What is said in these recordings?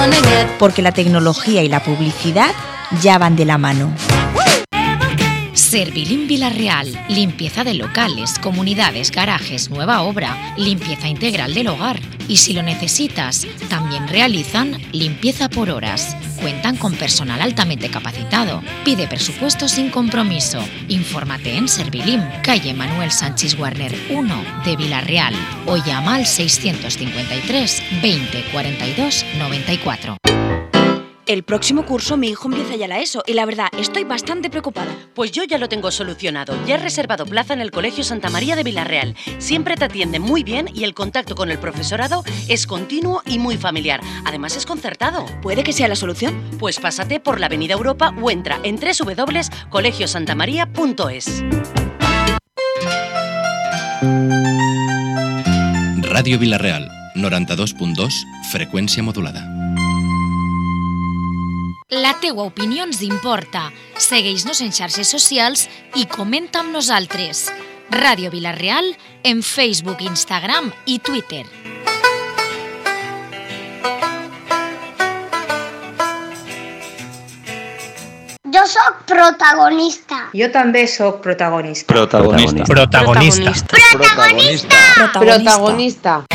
Porque la tecnología y la publicidad ya van de la mano. Servilim Vila-real, limpieza de locales, comunidades, garajes, nueva obra, limpieza integral del hogar. Y si lo necesitas, también realizan limpieza por horas. Cuentan con personal altamente capacitado. Pide presupuesto sin compromiso. Infórmate en Servilim, calle Manuel Sánchez Warner 1 de Vila-real o llama al 653 20 42 94. El próximo curso mi hijo empieza ya la ESO y la verdad estoy bastante preocupada. Pues yo ya lo tengo solucionado. Ya he reservado plaza en el Colegio Santa María de Vila-real. Siempre te atienden muy bien y el contacto con el profesorado es continuo y muy familiar. Además es concertado. ¿Puede que sea la solución? Pues pásate por la Avenida Europa o entra en www.colegiosantamaria.es. Ràdio Vila-real, 92.2, freqüència modulada. La teua opinió ens importa. Segueix-nos en xarxes socials i comenta amb nosaltres. Ràdio Vila-real en Facebook, Instagram i Twitter. Jo sóc protagonista. Jo també sóc protagonista. Protagonista. Protagonista. Protagonista. Protagonista.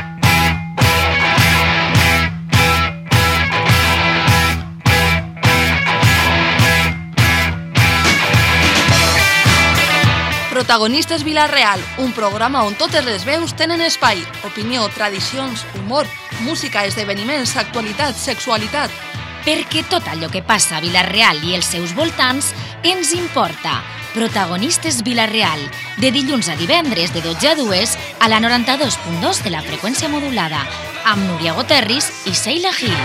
Protagonistes Vila-real, un programa on totes les veus tenen espai. Opinió, tradicions, humor, música, esdeveniments, actualitat, sexualitat. Perquè tot allò que passa a Vila-real i els seus voltants ens importa. Protagonistes Vila-real, de dilluns a divendres de 12 a 2 a la 92.2 de la freqüència modulada, amb Núria Goterris i Sheila Gil.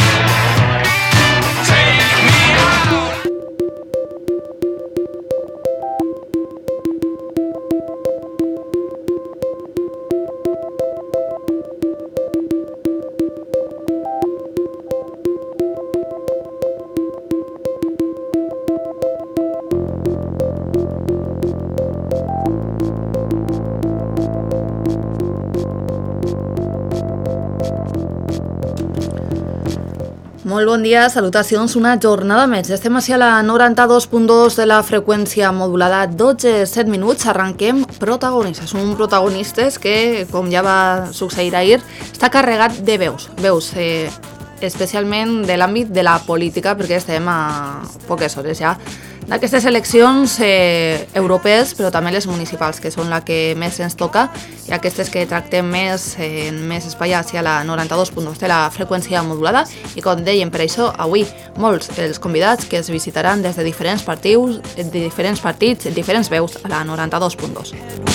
Molt bon dia, salutacions, una jornada més. Estem així a la 92.2 de la freqüència modulada, 12-7 minuts, arrenquem protagonistes. Un protagonistes que, com ja va succeir ahir, està carregat de veus, especialment de l'àmbit de la política, perquè estem a poques hores ja d'aquestes eleccions europees, però també les municipals, que són la que més ens toca, i aquestes que tractem més en més espai hacia la 92.2 de la freqüència modulada. I com dèiem, per això, avui molts els convidats que es visitaran des de diferents partits, diferents veus a la 92.2.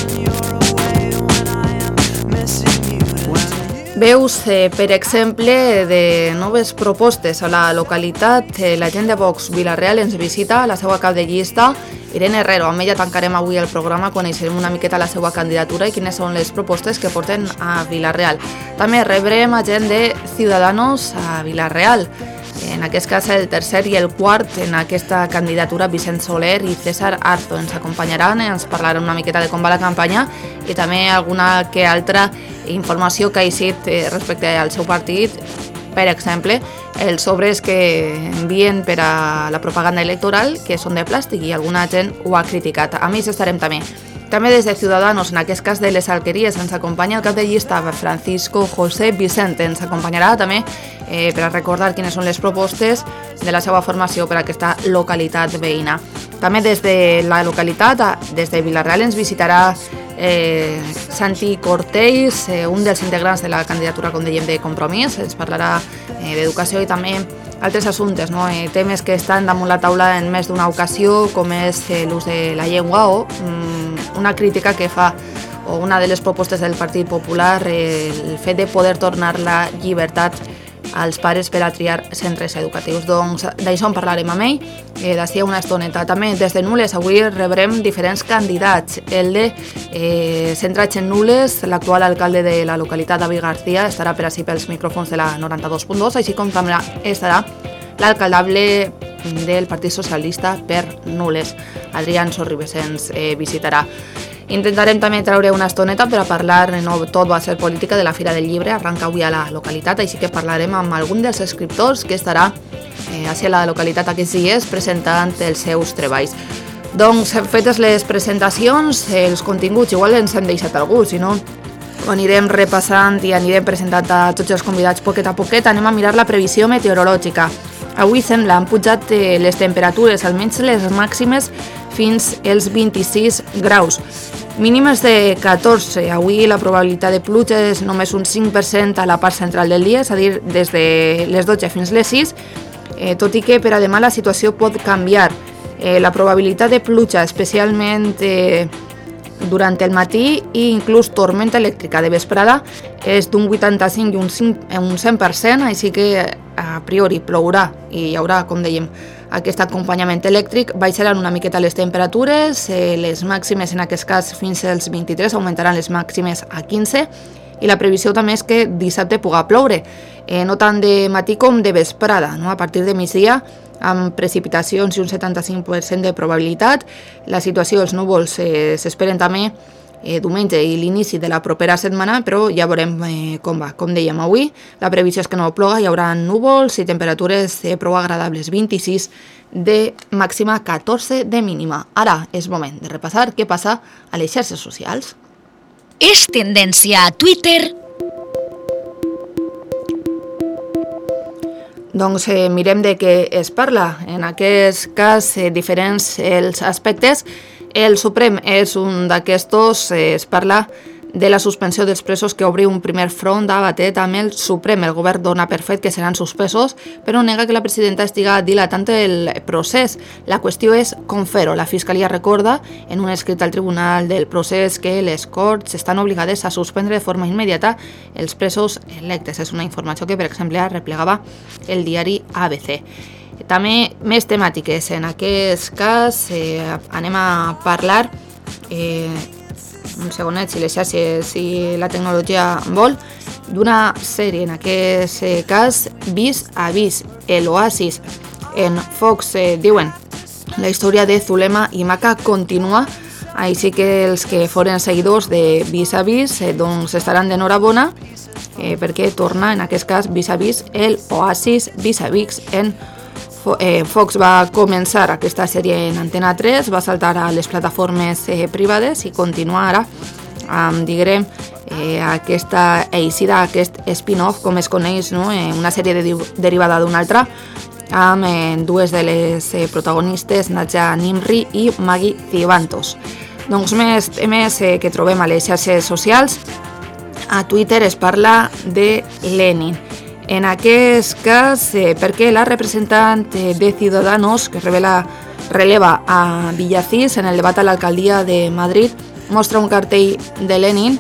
Veus, per exemple, de noves propostes a la localitat. La gent de Vox Vila-real ens visita, la seva cap de llista, Irene Herrero. Amb ella tancarem avui el programa, coneixerem una miqueta la seva candidatura i quines són les propostes que porten a Vila-real. També rebrem a gent de Ciudadanos a Vila-real. En aquest cas, el tercer i el quart en aquesta candidatura, Vicent Soler i César Arzo ens acompanyaran, ens parlaran una miqueta de com va la campanya i també alguna que altra informació que ha eixit respecte al seu partit. Per exemple, els sobres que envien per a la propaganda electoral, que són de plàstic, i alguna gent ho ha criticat. A més, estarem també des de Ciudadanos, en aquest cas de les Alqueries, ens acompanya el cap de llista Francisco José Vicente. Ens acompanyarà també per a recordar quines són les propostes de la seva formació per a aquesta localitat veïna. També des de la localitat, des de Vila-real, ens visitarà Santi Cortells, un dels integrants de la candidatura, com dèiem, de Compromís. Ens parlarà d'educació i també altres assumptes, temes que estan damunt la taula en més d'una ocasió, com és l'ús de la llengua o una crítica que fa, o una de les propostes del Partit Popular, el fet de poder tornar la llibertat als pares per a triar centres educatius. Doncs d'això en parlarem amb ell d'ací a una estoneta. També des de Nules avui rebrem diferents candidats. El de centrats en Nules, l'actual alcalde de la localitat, David García, estarà per ací pels micròfons de la 92.2, així com també estarà l'alcaldable del Partit Socialista per Nules, Adrián Sorribes, ens visitarà. Intentarem també treure una estoneta per a parlar, no tot va ser política, de la Fira del Llibre, arranca avui a la localitat, així que parlarem amb algun dels escriptors que estarà a la localitat aquests dies presentant els seus treballs. Doncs, fetes les presentacions, els continguts, igual ens hem deixat algú, si no ho anirem repassant i anirem presentant a tots els convidats poquet a poquet. Anem a mirar la previsió meteorològica. Avui sembla han pujat les temperatures, almenys les màximes, fins als 26 graus. Mínimes de 14. Avui la probabilitat de pluja és només un 5% a la part central del dia, és a dir, des de les 12 fins les 6, tot i que per a demà la situació pot canviar. La probabilitat de pluja, especialment durant el matí i inclús tormenta elèctrica de vesprada, és d'un 85 i un 100%, així que a priori plourà i hi haurà, com dèiem, aquest acompanyament elèctric. Baixaran una miqueta les temperatures, les màximes en aquest cas fins als 23, augmentaran les màximes a 15, i la previsió també és que dissabte puga ploure, no tant de matí com de vesprada, no? A partir de migdia, amb precipitacions i un 75% de probabilitat. La situació dels núvols s'esperen també diumenge i l'inici de la propera setmana, però ja veurem com va. Com dèiem avui, la previsió és que no ploga, hi haurà núvols i temperatures prou agradables, 26 de màxima, 14 de mínima. Ara és moment de repassar què passa a les xarxes socials. És tendència a Twitter. Doncs mirem de què es parla. En aquest cas, diferents els aspectes. El Suprem és un d'aquestos. Es parla de la suspensió dels presos que obri un primer front a batet amb el Suprem. El govern dona per fet que seran suspesos, però nega que la presidenta estiga dilatant el procés. La qüestió és com fer-ho. La Fiscalia recorda en un escrit al Tribunal del Procés que les Corts estan obligades a suspendre de forma immediata els presos electes. És una informació que, per exemple, replegava el diari ABC. També més temàtiques. En aquest cas anem a parlar un segonet, si les xarxes i la tecnologia vol, d'una sèrie, en aquest cas, Vis a Vis, el Oasis. En Fox diuen la història de Zulema i Maca continua, així que els que foren seguidors de Vis a Vis doncs estaran d'enhorabona perquè torna, en aquest cas, Vis a Vis, el Oasis Vis a Vis en Fox. Va començar aquesta sèrie en Antena 3, va saltar a les plataformes privades i continua ara amb, diguem, aquesta eixida, aquest spin-off, com es coneix, no? Una sèrie derivada d'una altra, amb dues de les protagonistes, Nadja Nimri i Maggie Cibantos. Doncs més temes que trobem a les xarxes socials. A Twitter es parla de Lenin. En aquest cas, perquè la representant de Ciudadanos, que releva a Villacís en el debat a l'alcaldia de Madrid, mostra un cartell de Lenin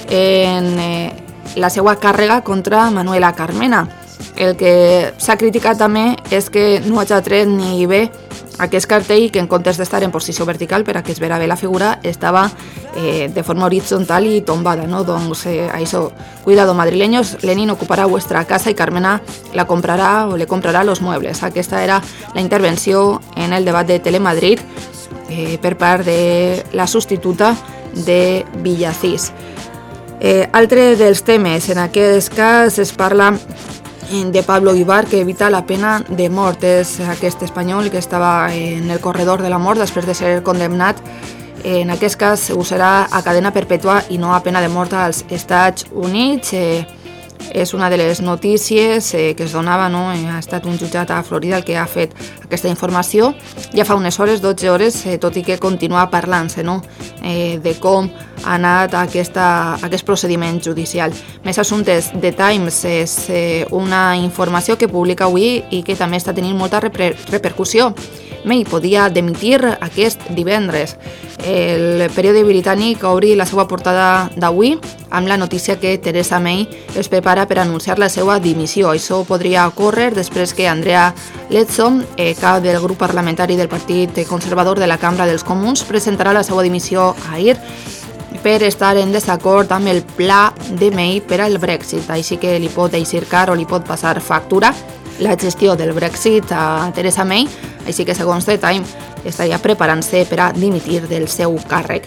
en la seva càrrega contra Manuela Carmena. El que s'ha criticat també és que no hagi tret ni bé aquest cartell, que en comptes d'estar en posició vertical per a que es vera bé la figura, estava de forma horitzontal i tombada, no? Doncs això, cuidado madrileños, Lenin ocupará vuestra casa y Carmena la comprará o le comprará los muebles. Aquesta era la intervenció en el debat de Telemadrid per part de la substituta de Villacís. Altre dels temes, en aquest cas es parla de Pablo Ibar, que evita la pena de mort. És aquest espanyol que estava en el corredor de la mort després de ser condemnat. En aquest cas ho serà a cadena perpètua i no a pena de mort als Estats Units. És una de les notícies que es donava, no? Ha estat un jutjat a Florida el que ha fet aquesta informació. Ja fa unes hores, 12 hores, tot i que continua parlant-se, no? De com ha anat aquest procediment judicial. Més assumptes. The Times és una informació que publica avui i que també està tenint molta repercussió. May podia dimitir aquest divendres. El periòdic britànic obri la seva portada d'avui amb la notícia que Theresa May es prepara per anunciar la seva dimissió. Això podria ocórrer després que Andrea Leadsom, cap del grup parlamentari del Partit Conservador de la Cambra dels Comuns, presentarà la seva dimissió ahir per estar en desacord amb el pla de May per al Brexit. Així que li pot eixir car o li pot passar factura la gestió del Brexit a Theresa May, així que segons The Time estaria preparant-se per a dimitir del seu càrrec.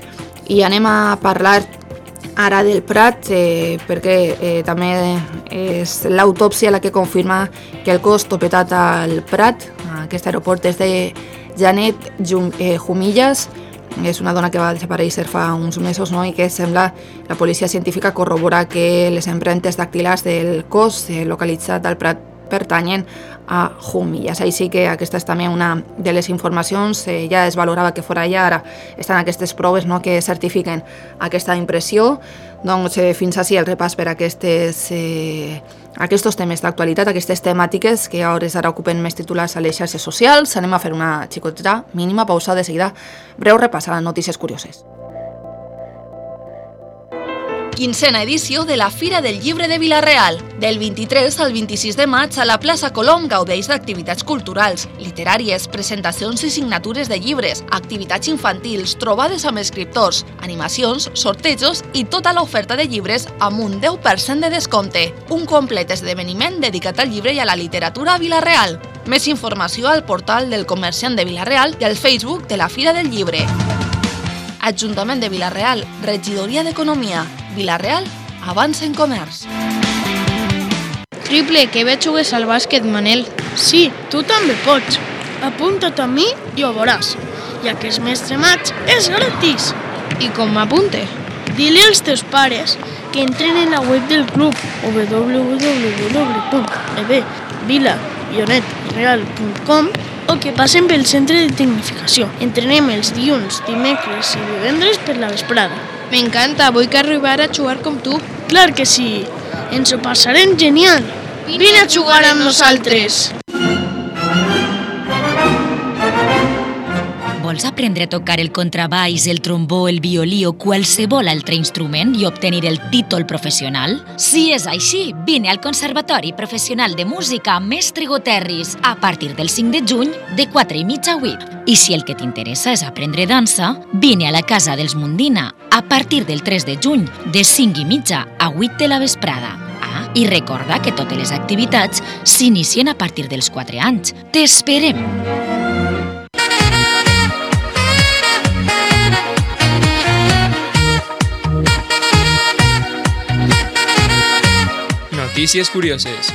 I anem a parlar ara del Prat, perquè també és l'autòpsia la que confirma que el cos topetat al Prat, aquest aeroport, és de Janet Jumillas. És una dona que va desaparèixer fa uns mesos, no? I que sembla la policia científica corrobora que les empremtes dactilars del cos localitzat al Prat pertanyen a Jumillas. Així que aquesta és també una de les informacions, ja es valorava que fora allà, ara estan aquestes proves, no?, que certifiquen aquesta impressió. Doncs fins així el repàs per aquests temes d'actualitat, aquestes temàtiques que a hores d'ara ocupen més titulars a les xarxes socials. Anem a fer una xicoteta mínima pausa, de seguida breu repàs a les notícies curioses. Quincena edició de la Fira del Llibre de Vila-real. Del 23 al 26 de maig a la plaça Colom gaudeix d'activitats culturals, literàries, presentacions i signatures de llibres, activitats infantils, trobades amb escriptors, animacions, sortejos i tota l'oferta de llibres amb un 10% de descompte. Un complet esdeveniment dedicat al llibre i a la literatura a Vila-real. Més informació al portal del Comerciant de Vila-real i al Facebook de la Fira del Llibre. Ajuntament de Vila-real, Regidoria d'Economia. Vila-real avança en comerç. Triple, que bé jugues al bàsquet, Manel. Sí, tu també pots. Apunta't a mi i ho veuràs. Ja que és mes de maig, és gratis. I com m'apunte? Dile als teus pares que entren en la web del club www.vilareal.com o que passen pel centre de tecnificació. Entrenem els dilluns, dimecres i divendres per la vesprada. M'encanta, vull que arribar a jugar com tu. Clar que sí, ens ho passarem genial. Vine a jugar amb nosaltres. Vols aprendre a tocar el contrabaix, el trombó, el violí o qualsevol altre instrument i obtenir el títol professional? Si és així, vine al Conservatori Professional de Música Mestre Goterris a partir del 5 de juny de 4:30 a 8. I si el que t'interessa és aprendre dansa, vine a la Casa dels Mundina a partir del 3 de juny de 5:30 a 8 de la vesprada. I recorda que totes les activitats s'inicien a partir dels 4 anys. T'esperem! Notícies curioses.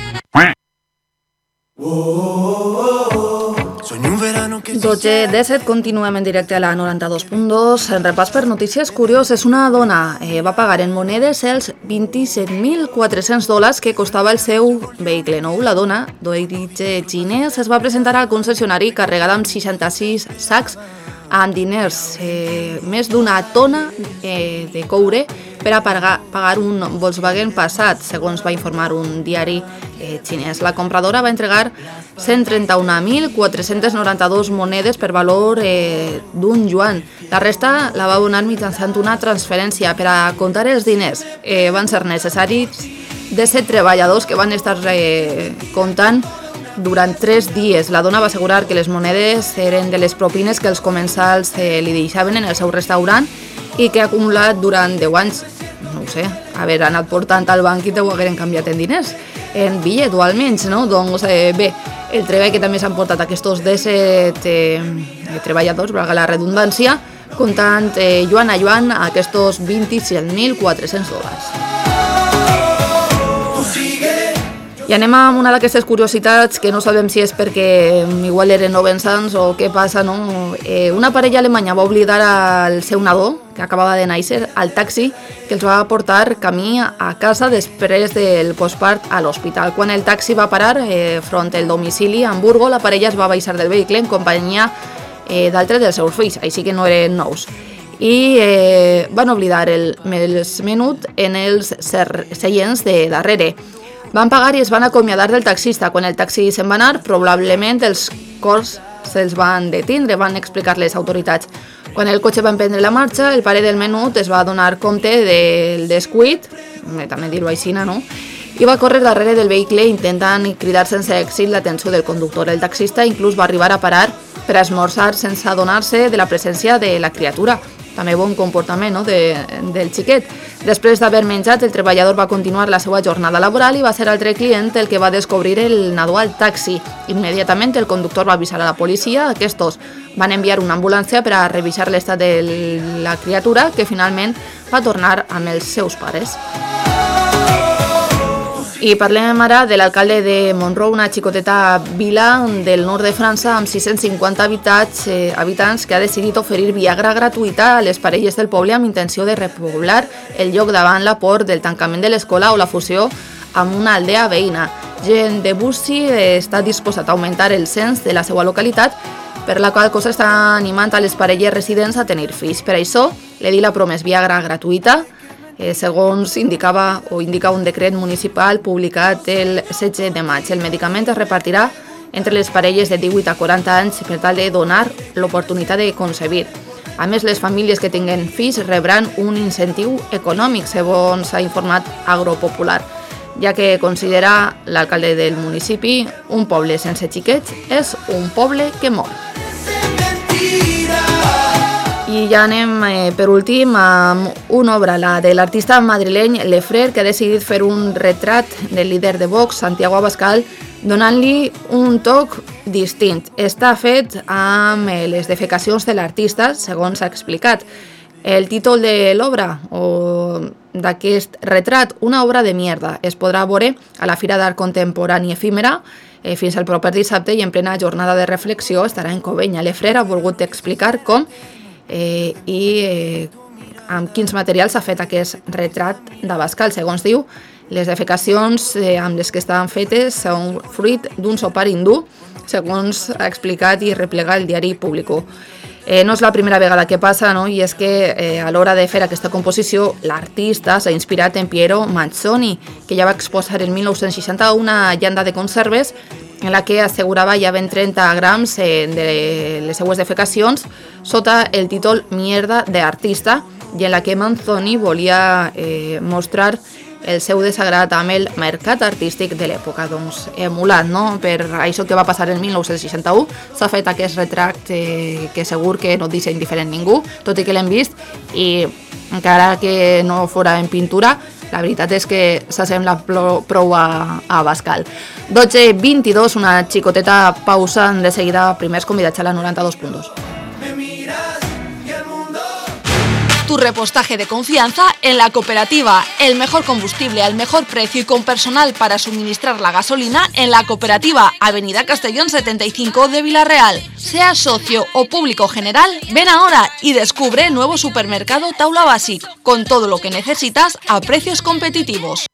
12:17, continuem en directe a la 92.2. En repàs per notícies curioses, una dona va pagar en monedes els $27.400 que costava el seu vehicle nou. La dona, d'origen xinès, es va presentar al concessionari carregada amb 66 sacs amb diners, més d'una tona de coure per a pagar un Volkswagen Passat, segons va informar un diari xinès. La compradora va entregar 131.492 monedes per valor d'1 yuan. La resta la va donar mitjançant una transferència. Per a comptar els diners van ser necessaris 17 treballadors que van estar comptant durant 3 dies. La dona va assegurar que les monedes eren de les propines que els comensals li deixaven en el seu restaurant i que ha acumulat durant 10 anys. No ho sé, haver anat portant al banc i ho hagueren canviat en diners, en bitllet o almenys, no? Doncs bé, el treball que també s'han portat aquests 17 treballadors, valga la redundància, comptant yuan a yuan aquests $27.400. I anem amb una d'aquestes curiositats que no sabem si és perquè igual eren novensans o què passa, no? Una parella alemanya va oblidar el seu nadó, que acabava de néixer, al taxi que els va portar camí a casa després del postpart a l'hospital. Quan el taxi va parar front al domicili a Hamburgo, la parella es va baixar del vehicle en companyia d'altres dels seus fills, així que no eren nous. I van oblidar el menut en els seients de darrere. Van pagar i es van acomiadar del taxista. Quan el taxi se'n va anar, probablement els cors se'ls van detindre, van explicar les autoritats. Quan el cotxe va emprendre la marxa, el pare del menut es va donar compte del descuit, també dir-ho així, no? I va córrer darrere del vehicle intentant cridar sense èxit l'atenció del conductor. El taxista inclús va arribar a parar per esmorzar sense adonar-se de la presència de la criatura. també bon comportament del xiquet. Després d'haver menjat, el treballador va continuar la seva jornada laboral i va ser altre client el que va descobrir el nadó al taxi. Immediatament el conductor va avisar a la policia. Aquests van enviar una ambulància per a revisar l'estat de la criatura, que finalment va tornar amb els seus pares. I parlem ara de l'alcalde de Montreux, una xicoteta vila del nord de França amb 650 habitants que ha decidit oferir Viagra gratuïta a les parelles del poble amb intenció de repoblar el lloc davant la por del tancament de l'escola o la fusió amb una aldea veïna. Jean de Bussy està disposat a augmentar el cens de la seva localitat, per la qual cosa està animant a les parelles residents a tenir fills. Per això, l'edil ha promès Viagra gratuïta, segons indica un decret municipal publicat el 16 de maig. El medicament es repartirà entre les parelles de 18 a 40 anys per tal de donar l'oportunitat de concebir. A més, les famílies que tinguen fills rebran un incentiu econòmic, segons s'ha informat Agropopular, ja que considera l'alcalde del municipi un poble sense xiquets és un poble que mor. I ja anem, per últim, amb una obra, la de l'artista madrileny Lefrer, que ha decidit fer un retrat del líder de Vox, Santiago Abascal, donant-li un toc distint. Està fet amb les defecacions de l'artista, segons s'ha explicat. El títol de l'obra, o d'aquest retrat, Una obra de mierda, es podrà veure a la Fira d'Art Contemporani Efímera fins al proper dissabte i en plena jornada de reflexió estarà en Covenya. Lefrer ha volgut explicar com i amb quins materials s'ha fet aquest retrat d'Abascal. Segons diu, les defecacions amb les que estaven fetes són fruit d'un sopar hindú, segons ha explicat i replegat el diari Público. No és la primera vegada que passa, no? I és que a l'hora de fer aquesta composició l'artista s'ha inspirat en Piero Manzoni, que ja va exposar en 1960 una llanda de conserves en la que assegurava ja ben 30 grams de les seues defecacions sota el títol Mierda d'artista, i en la que Manzoni volia mostrar el seu desagrat amb el mercat artístic de l'època. Doncs emulat, no? Per això que va passar en 1961 s'ha fet aquest retrat que segur que no deixa indiferent ningú, tot i que l'hem vist, i encara que no fora en pintura, la veritat és que s'assembla prou a Abascal. 12:22, una xicoteta pausa. De seguida, primers convidats a la 92.2. Tu repostaje de confianza en la cooperativa. El mejor combustible al mejor precio y con personal para suministrar la gasolina en la cooperativa. Avenida Castellón 75 de Villarreal. Seas socio o público general, ven ahora y descubre el nuevo supermercado Taula Basic, con todo lo que necesitas a precios competitivos.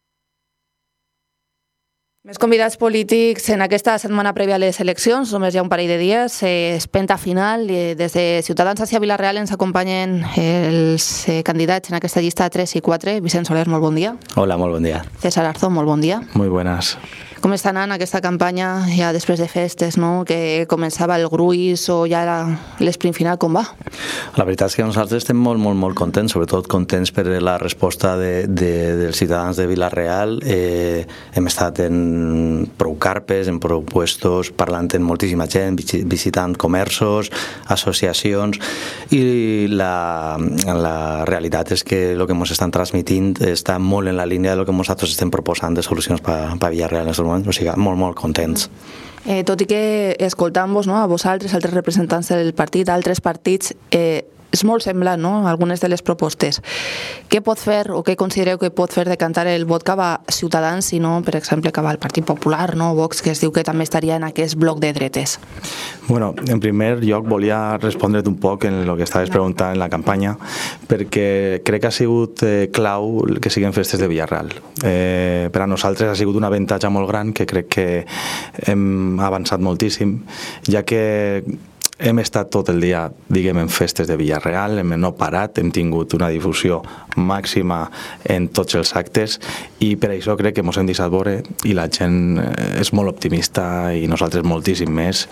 Més convidats polítics en aquesta setmana prèvia a les eleccions, només hi ha un parell de dies, espenta final. Des de Ciutadans hacia Villarreal ens acompanyen els candidats en aquesta llista 3 i 4. Vicent Soler, molt bon dia. Hola, molt bon dia. César Arzón, molt bon dia. Muy buenas. Com està anant aquesta campanya ja després de festes, no? Que començava el gruix o ja era l'esprint final, com va? La veritat és que nosaltres estem molt contents, sobretot contents per la resposta dels ciutadans de Villarreal. Hem estat en prou carpes, en prou puestos, parlant amb moltíssima gent, visitant comerços, associacions, i la realitat és que el que ens estan transmitint està molt en la línia del que nosaltres estem proposant de solucions per Villarreal en aquest moment, o sigui, molt contents. Tot i que escoltant-vos, no, a vosaltres, altres representants del partit, altres partits, és molt semblant, no?, algunes de les propostes. Què pot fer o què considereu que pot fer decantar el vot cap a Ciutadans i no, per exemple, cap al Partit Popular, no, Vox, que es diu que també estaria en aquest bloc de dretes? Bueno, en primer lloc volia respondre't un poc en el que estaves preguntant en la campanya, perquè crec que ha sigut clau que siguin festes de Villarreal. Per a nosaltres ha sigut un avantatge molt gran, que crec que hem avançat moltíssim, ja que hem estat tot el dia, diguem, en festes de Villarreal, hem no parat, hem tingut una difusió màxima en tots els actes, i per això crec que ens hem deixat veure i la gent és molt optimista i nosaltres moltíssim més,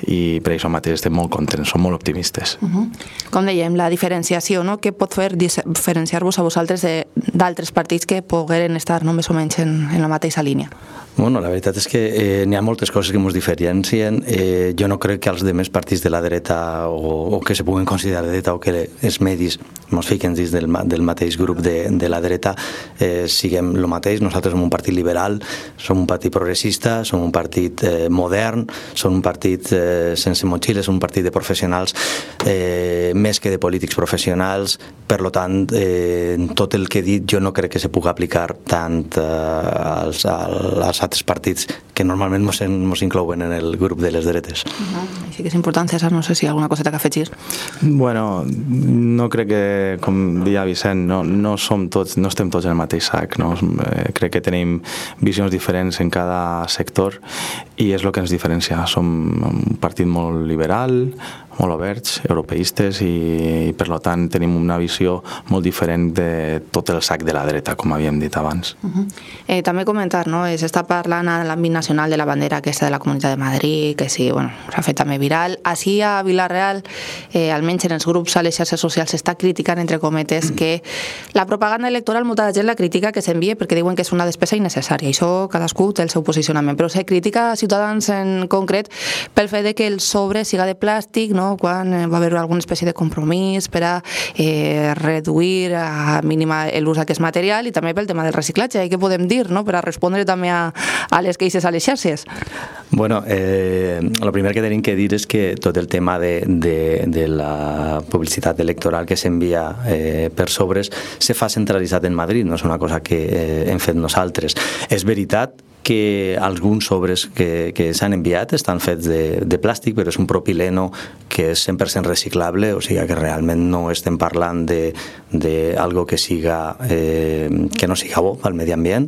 i per això mateix estem molt contents, som molt optimistes. Com dèiem, la diferenciació, no? Què pot fer diferenciar-vos a vosaltres d'altres partits que pogueren estar més o menys en la mateixa línia? Bueno, la veritat és que n'hi ha moltes coses que ens diferencien. Jo no crec que els demés partits de la dreta o que se puguen considerar de dreta o que els medis ens fiquen dins del mateix grup de la dreta siguem el mateix. Nosaltres som un partit liberal, som un partit progressista, som un partit modern, som un partit sense motxilles, un partit de professionals més que de polítics professionals. Per tant, tot el que he dit jo no crec que se pugui aplicar tant als altres partits que normalment ens inclouen en el grup de les dretes. Així que és important, César, no sé si hi ha alguna coseta que afegir. Bueno, no crec que, com deia Vicent, no estem tots en el mateix sac. Crec que tenim visions diferents en cada sector i és el que ens diferencia. Som un partit molt liberal, molt oberts, europeistes i per tant tenim una visió molt diferent de tot el sac de la dreta, com havíem dit abans. També comentar, no? S'està parlant a l'àmbit nacional de la bandera aquesta de la Comunitat de Madrid, que sí, bueno, s'ha fet també viral. Així a Vila-real, almenys en els grups a les xarxes socials, s'està criticant, entre cometes, que la propaganda electoral molta gent la critica que s'envia perquè diuen que és una despesa innecessària. Això cadascú té el seu posicionament, però se critica a Ciutadans en concret pel fet que el sobre siga de plàstic, no? Quan va haver alguna espècie de compromís per a reduir a mínima l'ús d'aquest material i també pel tema del reciclatge. I què podem dir, no? Per a respondre també a les queixes a les xarxes? Bueno, el primer que tenim que dir és que tot el tema de la publicitat electoral que s'envia per sobres se fa centralitzat en Madrid, no és una cosa que hem fet nosaltres. És veritat que alguns sobres que s'han enviat estan fets de plàstic, però és un propileno que és 100% reciclable, o sigui que realment no estem parlant d'algo que no siga bo pel medi ambient.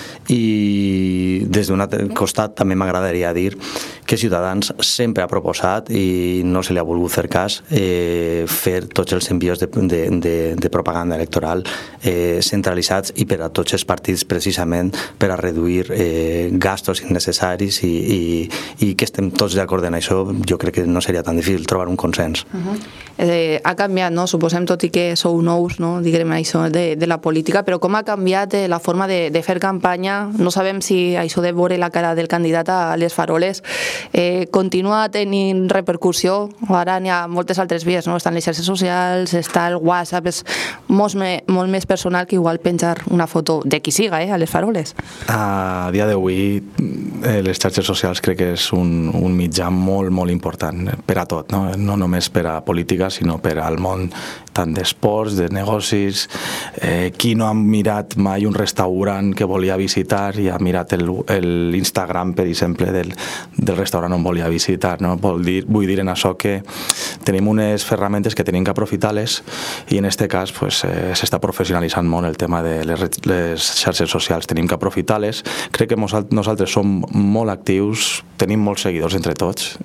I des d'un altre costat també m'agradaria dir que Ciutadans sempre ha proposat i no se li ha volgut fer cas fer tots els envios de propaganda electoral centralitzats i per a tots els partits precisament per a reduir gastos innecessaris i que estem tots d'acord en això. Jo crec que no seria tan difícil trobar un consens. Ha canviat, no? Suposem, tot i que sou nous, no? Diguem això de la política, però com ha canviat la forma de fer campanya? No sabem si això de veure la cara del candidat a les faroles continua tenint repercussió o ara n'hi ha moltes altres vies, no? Estan les xarxes socials, està el WhatsApp, és molt més personal que igual penjar una foto de qui siga a les faroles. A dia d'avui les xarxes socials crec que és un mitjà molt, molt important per a tot, no només per a política sinó per al món tant d'esports, de negocis. Qui no ha mirat mai un restaurant que volia visitar i ha mirat l'Instagram, per exemple, del restaurant on volia visitar, no? Vull dir en això que tenim unes ferramentes que tenim que aprofitar-les i en aquest cas s'està professionalitzant molt el tema de les xarxes socials. Tenim que aprofitar-les. Crec que nosaltres som molt actius, tenim molts seguidors entre tots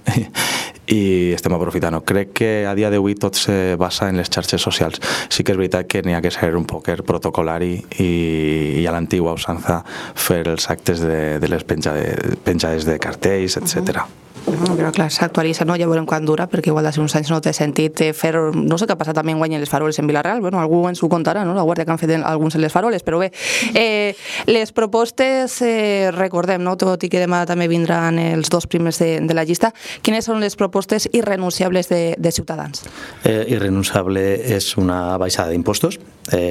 i estem aprofitant-ho. Crec que a dia d'avui tot se basa en les xarxes socials. Sí que és veritat que n'hi ha que ser un poc protocolari i a l'antigua usança fer els actes de les penjades de cartells, etc. Però clar, s'actualitza, no? Ja veurem quan dura, perquè igual d'ací uns anys no té sentit fer... No sé què ha passat també enguany en les faroles en Vila-real, bueno, algú ens ho contarà, no? La guàrdia que han fet alguns en les faroles, però bé, les propostes, recordem, no? Tot i que demà també vindran els dos primers de la llista, quines són les propostes irrenunciables de Ciutadans? Irrenunciable és una baixada d'impostos,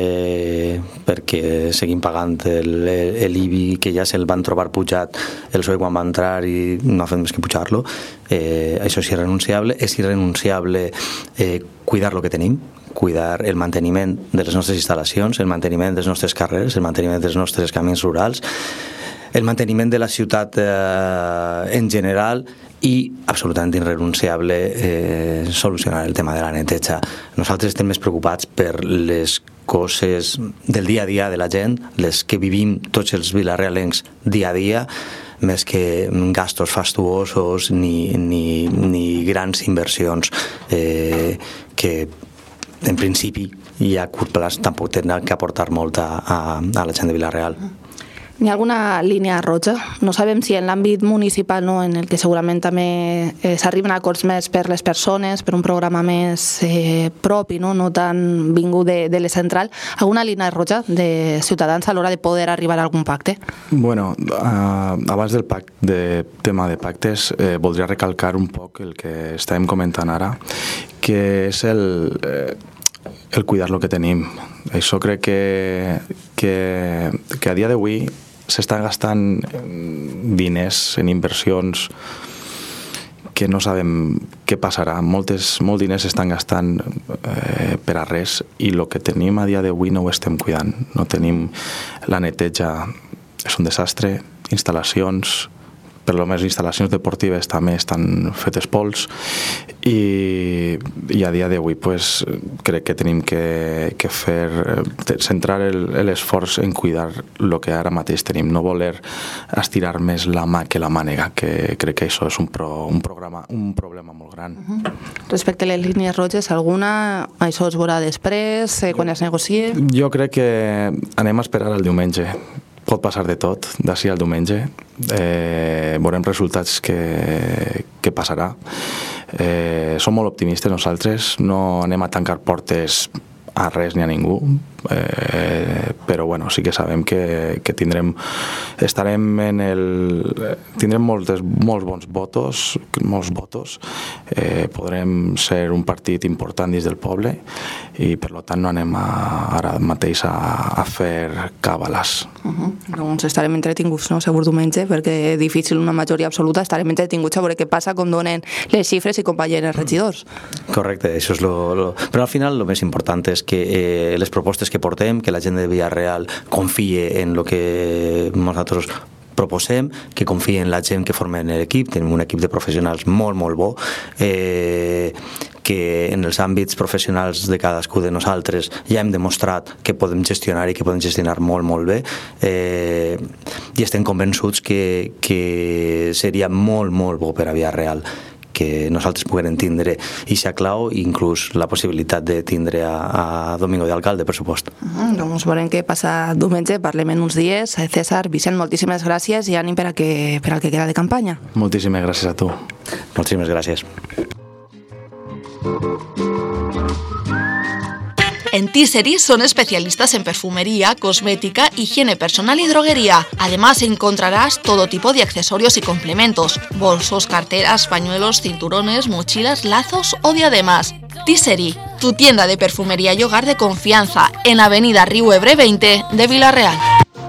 perquè seguim pagant l'IBI que ja se'l van trobar pujat el PSOE quan va entrar i no ha fet més que pujar-lo. Això és irrenunciable. És irrenunciable cuidar el que tenim, cuidar el manteniment de les nostres instal·lacions, el manteniment dels nostres carrers, el manteniment dels nostres camins rurals, el manteniment de la ciutat en general i absolutament irrenunciable solucionar el tema de la neteja. Nosaltres estem més preocupats per les coses del dia a dia de la gent, les que vivim tots els vilarealencs dia a dia, més que gastos fastuosos ni grans inversions que en principi i a curt plaç tampoc tenen que aportar molt a la gent de Vila-real. N'hi ha alguna línia roja? No sabem si en l'àmbit municipal, no, en el que segurament també s'arriben a acords més per les persones, per un programa més propi, no tan vingut de la central, alguna línia roja de Ciutadans a l'hora de poder arribar a algun pacte? Bueno, abans del tema de pactes, voldria recalcar un poc el que estàvem comentant ara, que és el cuidar el que tenim. Això crec que a dia d'avui s'estan gastant diners en inversions que no sabem què passarà. Molts diners s'estan gastant per a res i el que tenim a dia d'avui no ho estem cuidant. No tenim la neteja, és un desastre, instal·lacions, per almenys instal·lacions deportives també estan fetes pols i a dia d'avui crec que tenim que centrar l'esforç en cuidar el que ara mateix tenim, no voler estirar més la mà que la mànega, que crec que això és un problema molt gran. Respecte a les línies roges, alguna, això es veurà després, quan es negocie? Jo crec que anem a esperar el diumenge. Pot passar de tot, d'ací al diumenge. Veurem resultats que passarà. Som molt optimistes nosaltres, no anem a tancar portes a res ni a ningú, però bueno, sí que sabem que tindrem molts bons votos, podrem ser un partit important dins del poble i per tant no anem ara mateix a fer càbales. Doncs estarem entretinguts, no? Segur diumenge, perquè és difícil una majoria absoluta, estarem entretinguts a veure què passa com donen les xifres i com ballen els regidors. Correcte, això és però al final el més important és que les propostes que portem, que la gent de Villarreal confie en el que nosaltres proposem, que confie en la gent que formen l'equip. Tenim un equip de professionals molt, molt bo, que en els àmbits professionals de cadascú de nosaltres ja hem demostrat que podem gestionar i que podem gestionar molt, molt bé, i estem convençuts que seria molt, molt bo per a Villarreal que nosaltres puguem tindre ixa clau i inclús la possibilitat de tindre a Domingo de Alcalde, per supost. Doncs veurem què passa diumenge, parlem en uns dies. César, Vicent, moltíssimes gràcies i ànim per al que queda de campanya. Moltíssimes gràcies a tu. Moltíssimes gràcies. En Tissery son especialistas en perfumería, cosmética, higiene personal y droguería. Además encontrarás todo tipo de accesorios y complementos: bolsos, carteras, pañuelos, cinturones, mochilas, lazos o diademas. Tissery, tu tienda de perfumería y hogar de confianza, en Avenida Riu Ebre 20 de Vila-real.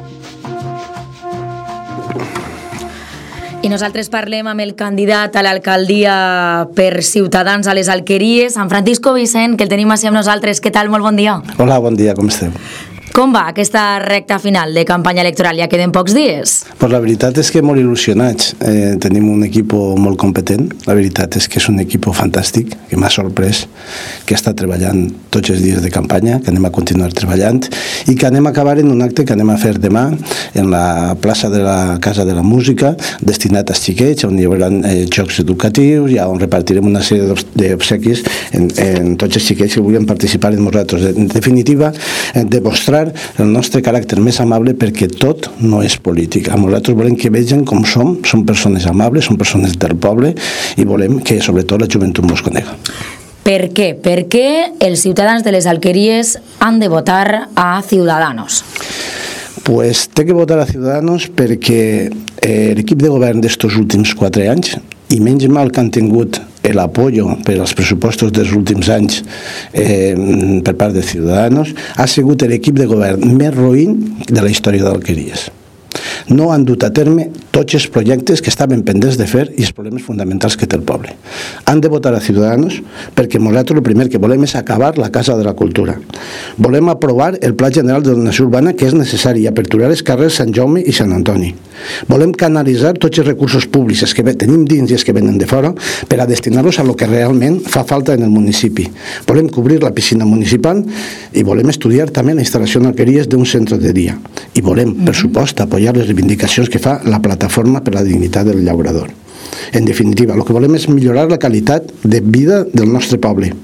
I nosaltres parlem amb el candidat a l'alcaldia per Ciutadans a les Alqueries, en Francisco Vicent, que el tenim així amb nosaltres. Què tal? Molt bon dia. Hola, bon dia, com estem? Com va aquesta recta final de campanya electoral? Ja queden pocs dies. Pues la veritat és que molt il·lusionats. Tenim un equip molt competent. La veritat és que és un equip fantàstic, que m'ha sorprès, que està treballant tots els dies de campanya, que anem a continuar treballant i que anem a acabar en un acte que anem a fer demà en la plaça de la Casa de la Música, destinat als xiquets, on hi haurà jocs educatius i on repartirem una sèrie d'obsequis en tots els xiquets que vulguin participar amb nosaltres. En definitiva, demostrar el nostre caràcter més amable, perquè tot no és política. Nosaltres volem que vegin com som persones amables, som persones del poble i volem que sobretot la joventut ens conega. Per què? Per què els ciutadans de les Alqueries han de votar a Ciudadanos? Pues té que votar a Ciudadanos perquè l'equip de govern d'estos últims 4 anys, i menys mal que han tingut l'apoyo per als pressupostos dels últims anys per part de Ciudadanos, ha sigut l'equip de govern més roïn de la història d'Alqueries. No han dut a terme tots els projectes que estaven pendents de fer i els problemes fonamentals que té el poble. Han de votar a Ciudadanos perquè nosaltres el primer que volem és acabar la Casa de la Cultura. Volem aprovar el Pla General d'Ordenació Urbana, que és necessari, i aperturar els carrers Sant Jaume i Sant Antoni. Volem canalitzar tots els recursos públics que tenim dins i els que venen de fora per a destinar-los a lo que realment fa falta en el municipi. Volem cobrir la piscina municipal i volem estudiar també la instal·lació en Alqueries d'un centre de dia. I volem, per supost, apoyar les reivindicacions que fa la Plataforma per la Dignitat del Llaurador. En definitiva, el que volem és millorar la qualitat de vida del nostre poble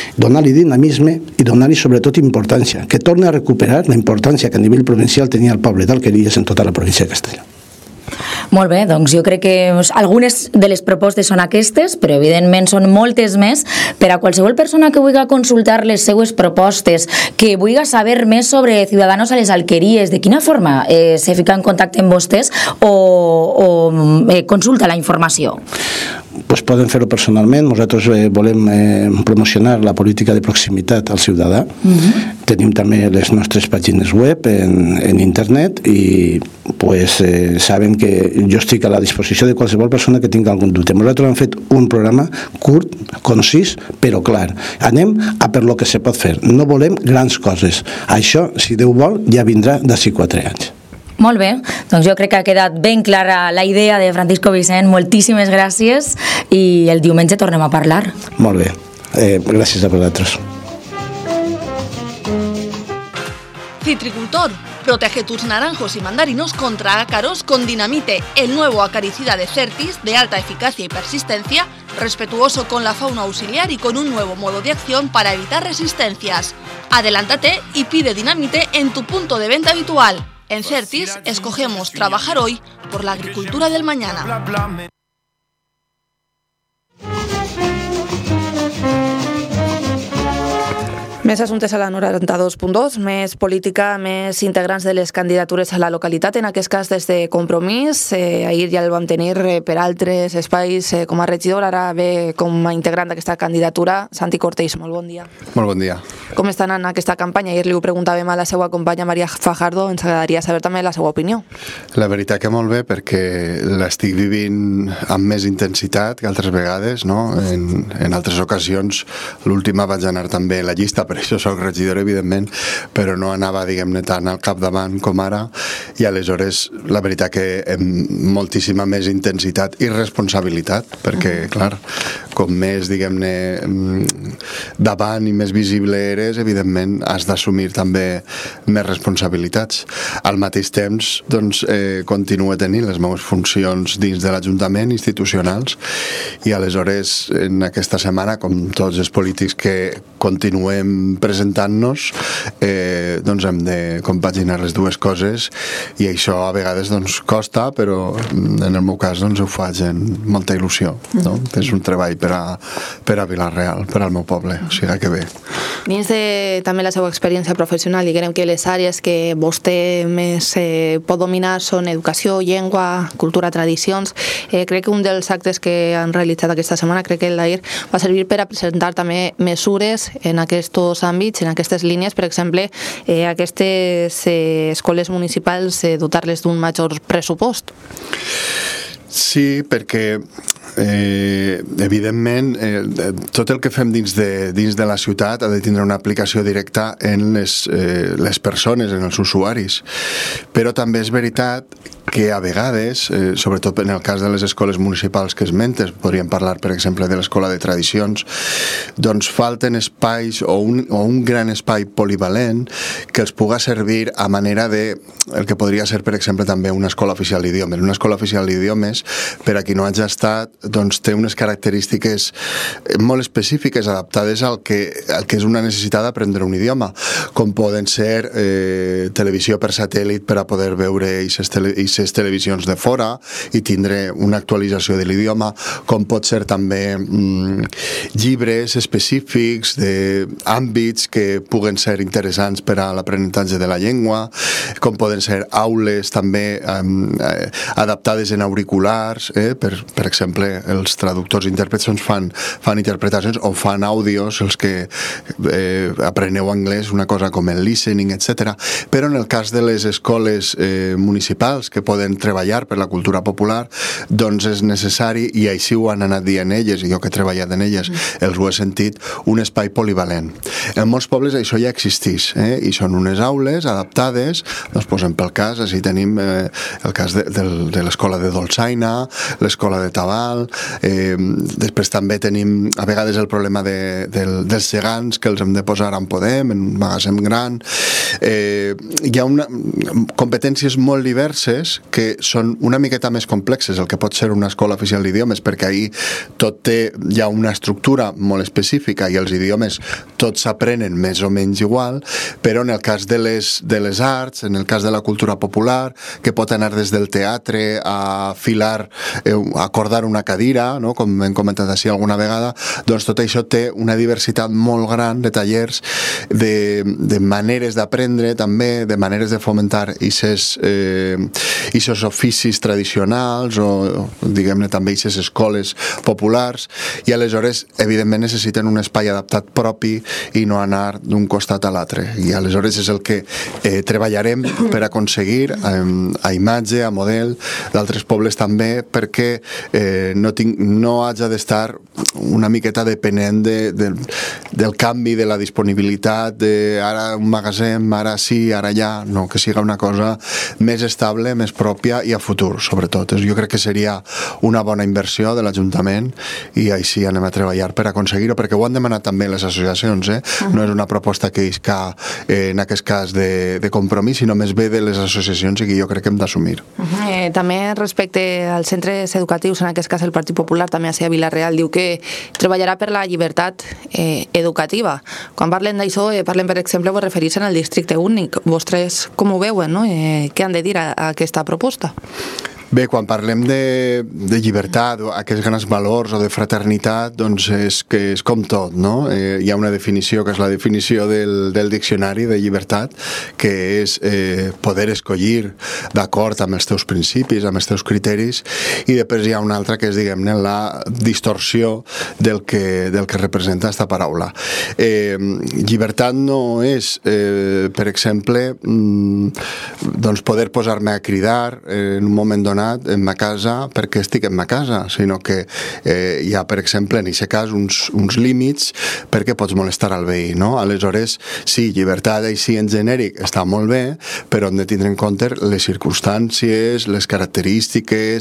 donar-li dinamisme i donar-li sobretot importància, que torni a recuperar la importància que a nivell provincial tenia el poble d'Alqueries en tota la província de Castelló. Molt bé, doncs jo crec que algunes de les propostes són aquestes, però evidentment són moltes més. Per a qualsevol persona que vulgui consultar les seues propostes, que vulgui saber més sobre Ciudadanos a les Alqueries, de quina forma se fica en contacte amb vostès o consulta la informació? Pues poden fer-ho personalment. Nosaltres volem promocionar la política de proximitat al ciutadà. Tenim també les nostres pàgines web en internet i pues, saben que jo estic a la disposició de qualsevol persona que tingui algun dubte. Nosaltres hem fet un programa curt, concís, però clar. Anem a per lo que se pot fer. No volem grans coses. Això, si Déu vol, ja vindrà d'ací 4 anys. Molt bé, doncs jo crec que ha quedat ben clara la idea de Francisco Vicent. Moltíssimes gràcies i el diumenge tornem a parlar. Molt bé, gràcies a vosaltres. Citricultor, protege tus naranjos y mandarinos contra ácaros con Dinamite, el nuevo acaricida de Certis de alta eficacia y persistencia, respetuoso con la fauna auxiliar y con un nuevo modo de acción para evitar resistencias. Adelántate y pide Dinamite en tu punto de venta habitual. En Certis escogemos trabajar hoy por la agricultura del mañana. Més assumptes a la 92.2, més política, més integrants de les candidatures a la localitat, en aquest cas des de Compromís. Ahir ja el vam tenir per altres espais com a regidor, ara ve com a integrant d'aquesta candidatura. Santi Corteix, molt bon dia. Molt bon dia. Com està anant aquesta campanya? Ahir li ho preguntàvem a la seva companya Maria Fajardo, ens agradaria saber també la seva opinió. La veritat que molt bé, perquè l'estic vivint amb més intensitat que altres vegades, no? En altres ocasions, l'última vaig anar també a la llista, per això soc regidor, evidentment, però no anava, diguem-ne, tant al capdavant com ara, i aleshores la veritat que amb moltíssima més intensitat i responsabilitat, perquè, clar, com més, diguem-ne, davant i més visible eres, evidentment has d'assumir també més responsabilitats. Al mateix temps, doncs, continuo tenint les meves funcions dins de l'Ajuntament, institucionals, i aleshores, en aquesta setmana, com tots els polítics que continuem presentant-nos, doncs hem de compaginar les dues coses, i això a vegades doncs costa, però en el meu cas doncs ho faig amb molta il·lusió, no? És un treball per a Vila-real, per al meu poble, o sigui que bé. Dins de també la seva experiència professional, diguem que les àrees que vostè més pot dominar són educació, llengua, cultura, tradicions. Crec que un dels actes que han realitzat aquesta setmana, crec que l'AIR va servir per a presentar també mesures en aquests àmbits, en aquestes línies, per exemple, aquestes escoles municipals, dotar-les d'un major pressupost. Sí, perquè evidentment tot el que fem dins de la ciutat ha de tindre una aplicació directa en les persones, en els usuaris, però també és veritat que a vegades, sobretot en el cas de les escoles municipals que esmentes, podríem parlar, per exemple, de l'escola de tradicions, doncs falten espais o un gran espai polivalent que els puga servir a manera de el que podria ser, per exemple, també una escola oficial d'idiomes. Una escola oficial d'idiomes, per a qui no hagi estat, doncs té unes característiques molt específiques, adaptades al que és una necessitat d'aprendre un idioma, com poden ser televisió per satèl·lit per a poder veure aquestes televisions de fora i tindre una actualització de l'idioma, com pot ser també llibres específics d'àmbits que puguen ser interessants per a l'aprenentatge de la llengua, com poden ser aules també adaptades en auriculars, per exemple, els traductors i intèrprets fan interpretacions o fan àudios, els que apreneu anglès, una cosa com el listening, etc. Però en el cas de les escoles municipals que poden treballar per la cultura popular, doncs és necessari, i així ho han anat dient elles, i jo que he treballat en elles els ho he sentit, un espai polivalent. En molts pobles això ja existeix, i són unes aules adaptades, doncs posem pel cas, així tenim el cas de l'escola de Dolçaina, l'escola de Tabal, després també tenim a vegades el problema dels gegants, que els hem de posar on podem, en un magatzem gran. Hi ha competències molt diverses escoles que són una miqueta més complexes, el que pot ser una escola oficial d'idiomes, perquè ahir tot té ja una estructura molt específica i els idiomes tots s'aprenen més o menys igual, però en el cas de les arts, en el cas de la cultura popular, que pot anar des del teatre a filar, a acordar una cadira, no? Com hem comentat així alguna vegada, doncs tot això té una diversitat molt gran de tallers, de maneres d'aprendre també, de maneres de fomentar aquests oficis tradicionals o diguem-ne també aquestes escoles populars, i aleshores evidentment necessiten un espai adaptat propi i no anar d'un costat a l'altre, i aleshores és el que treballarem per aconseguir a imatge, a model d'altres pobles també, perquè no hagi d'estar una miqueta depenent del canvi de la disponibilitat, ara un magatzem, ara sí, ara ja, no, que siga una cosa més estable, més pròpia i a futur, sobretot. Jo crec que seria una bona inversió de l'Ajuntament i així anem a treballar per aconseguir-ho, perquè ho han demanat també les associacions, no és una proposta que isca en aquest cas de compromís, sinó més bé de les associacions i que jo crec que hem d'assumir. També respecte als centres educatius, en aquest cas el Partit Popular també a Vila-real diu que treballarà per la llibertat educativa. Quan parlen d'això, parlen per exemple de referir-se al districte únic. Vostès com ho veuen, no? Què han de dir a aquesta proposta? Bé, quan parlem de llibertat o aquests grans valors o de fraternitat, doncs és com tot, no? Hi ha una definició que és la definició del diccionari de llibertat, que és poder escollir d'acord amb els teus principis, amb els teus criteris, i després hi ha una altra que és, diguem-ne, la distorsió del que representa aquesta paraula. Llibertat no és, per exemple, doncs poder posar-me a cridar en un moment donat en ma casa perquè estic en ma casa, sinó que hi ha, per exemple, en aquest cas uns límits perquè pots molestar al veí, no? Aleshores, sí, llibertat així en genèric està molt bé, però hem de tindre en compte les circumstàncies, les característiques,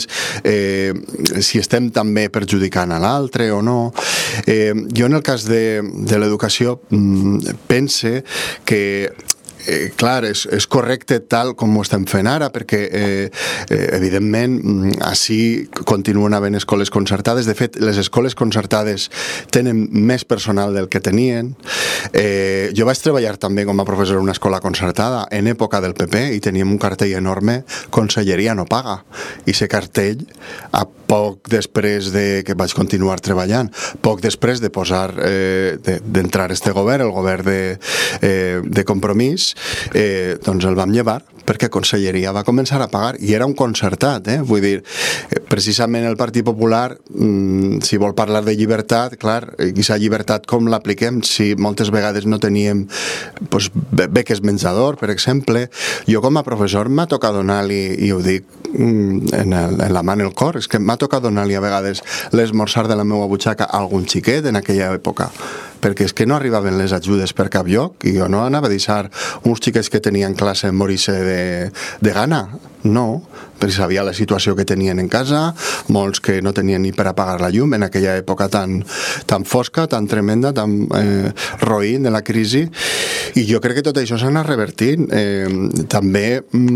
si estem també perjudicant a l'altre o no. Jo en el cas de l'educació pense que clar, és correcte tal com ho estem fent ara, perquè evidentment així continuen havent escoles concertades. De fet, les escoles concertades tenen més personal del que tenien. Jo vaig treballar també com a professor en una escola concertada en època del PP i teníem un cartell enorme: Conselleria no paga. I aquest cartell, a poc després que vaig continuar treballant, poc després de posar d'entrar este govern, el govern de Compromís, doncs el vam llevar perquè Conselleria va començar a pagar, i era un concertat, vull dir, precisament el Partit Popular, si vol parlar de llibertat, clar, aquesta llibertat com l'apliquem si moltes vegades no teníem beques menjador, per exemple. Jo com a professor m'ha tocat donar-li, i ho dic en la mà en el cor, és que m'ha tocat donar-li a vegades l'esmorzar de la meva butxaca a algun xiquet en aquella època, perquè és que no arribaven les ajudes per cap lloc, i jo no anava a deixar uns xiquets que tenien classe morir-se de gana, no, perquè sabia la situació que tenien en casa, molts que no tenien ni per a pagar la llum en aquella època tan fosca, tan tremenda, tan roïn de la crisi, i jo crec que tot això s'ha anat revertint. També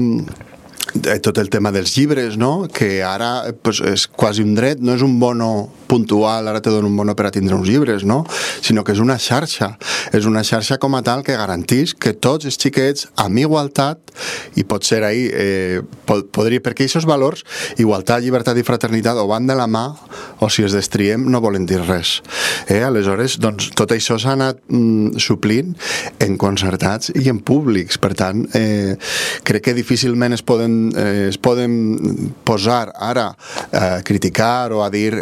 tot el tema dels llibres, no? Que ara és quasi un dret, no és un bono puntual, ara te dono un bono per a tindre uns llibres, no? Sinó que és una xarxa com a tal que garantís que tots els xiquets amb igualtat, i pot ser ahir, podria, perquè aquests valors, igualtat, llibertat i fraternitat, o van de la mà, o si es destriem no volen dir res. Aleshores, doncs, tot això s'ha anat suplint en concertats i en públics. Per tant, crec que difícilment es poden posar ara a criticar o a dir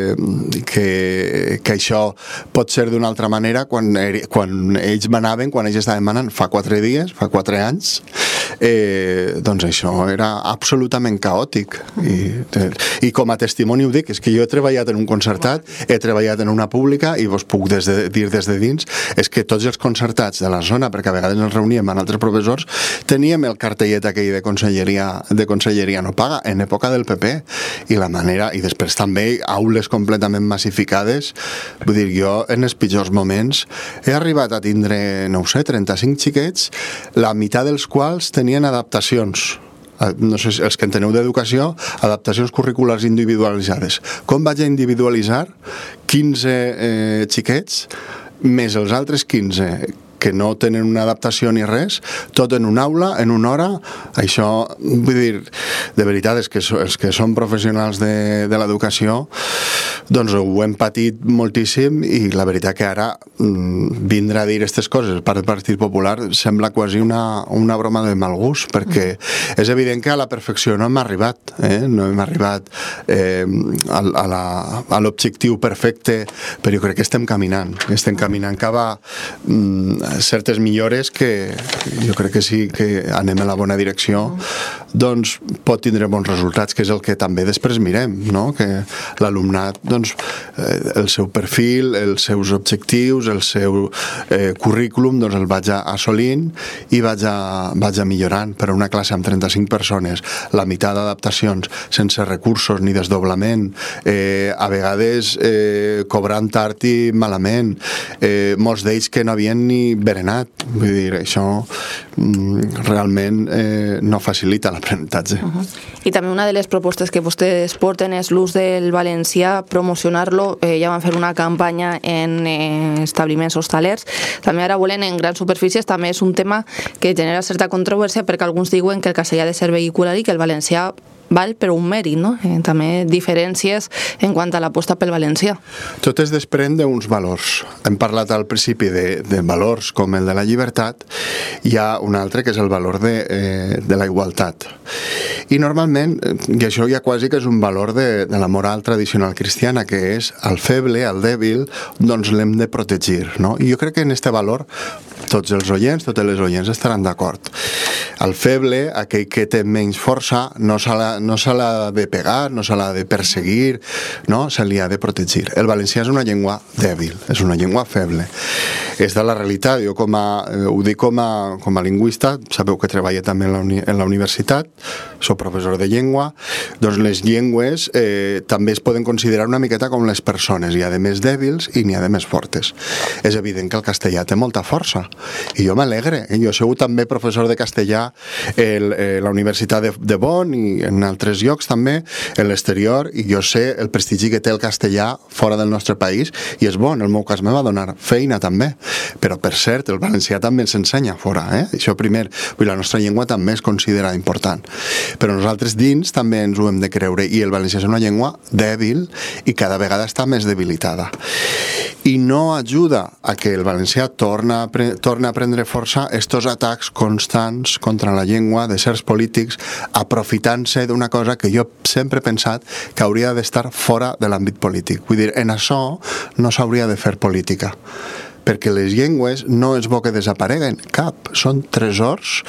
que això pot ser d'una altra manera quan ells manaven, quan ells estaven manant fa 4 dies, fa 4 anys, doncs això era absolutament caòtic. I com a testimoni ho dic, és que jo he treballat en un concertat, he treballat en una pública, i vos puc dir des de dins, és que tots els concertats de la zona, perquè a vegades ens reuníem amb altres professors, teníem el cartellet aquell de Conselleria no paga, en època del PP, i la manera, i després també aules completament massificades. Vull dir, jo en els pitjors moments he arribat a tindre, no ho sé, 35 xiquets, la meitat dels quals tenien adaptacions no sé si els que enteneu d'educació, adaptacions curriculars individualitzades. Com vaig a individualitzar 15 xiquets més els altres 15 que no tenen una adaptació ni res, tot en una aula, en una hora? Això, vull dir, de veritat, els que són professionals de l'educació, doncs ho hem patit moltíssim i la veritat que ara vindre a dir aquestes coses per al Partit Popular sembla quasi una broma de mal gust, perquè és evident que a la perfecció no hem arribat, no hem arribat a l'objectiu perfecte, però jo crec que estem caminant cap a certes millores que jo crec que sí que anem en la bona direcció, doncs pot tindre bons resultats, que és el que també després mirem, no? Que l'alumnat, doncs, el seu perfil, els seus objectius, el seu currículum, doncs el vaig assolint i vaig a millorant. Per a una classe amb 35 persones, la meitat d'adaptacions sense recursos ni desdoblament, a vegades cobrant tard i malament, molts d'ells que no havien ni berenat. Vull dir, això realment no facilita l'aprenentatge. I també una de les propostes que vostès porten és l'ús del valencià, promocionar-lo. Ja van fer una campanya en establiments hostalers. També ara volen en grans superfícies. També és un tema que genera certa controvèrsia perquè alguns diuen que el castellà ha de ser vehicular i que el valencià val per un mèrit, no? També diferències en quant a l'aposta pel valencià. Tot es desprèn d'uns valors. Hem parlat al principi de valors com el de la llibertat, hi ha un altre que és el valor de la igualtat. I normalment, i això ja quasi que és un valor de la moral tradicional cristiana, que és el feble, el dèbil, doncs l'hem de protegir, no? I jo crec que en este valor tots els oients, totes les oients estaran d'acord. El feble, aquell que té menys força, no se l'ha de pegar, no se l'ha de perseguir, no? Se li ha de protegir. El valencià és una llengua dèbil, és una llengua feble. És de la realitat. Jo ho dic com a lingüista, sabeu que treballo també en la universitat, soc professor de llengua, doncs les llengües també es poden considerar una miqueta com les persones. Hi ha de més dèbils i n'hi ha de més fortes. És evident que el castellà té molta força i jo m'alegre. Jo he sigut també professor de castellà a la Universitat de Bonn i en altres llocs també, en l'exterior, i jo sé el prestigi que té el castellà fora del nostre país i és bo. En el meu cas me va donar feina també, però per cert el valencià també s'ensenya fora, això primer. La nostra llengua també es considera important, però nosaltres dins també ens ho hem de creure, i el valencià és una llengua dèbil i cada vegada està més debilitada i no ajuda a que el valencià torna a prendre força estos atacs constants contra la llengua de certs polítics, aprofitant-se d'una cosa que jo sempre he pensat que hauria d'estar fora de l'àmbit polític. Vull dir, en això no s'hauria de fer política, perquè les llengües no és bo que desapareguen cap, són tresors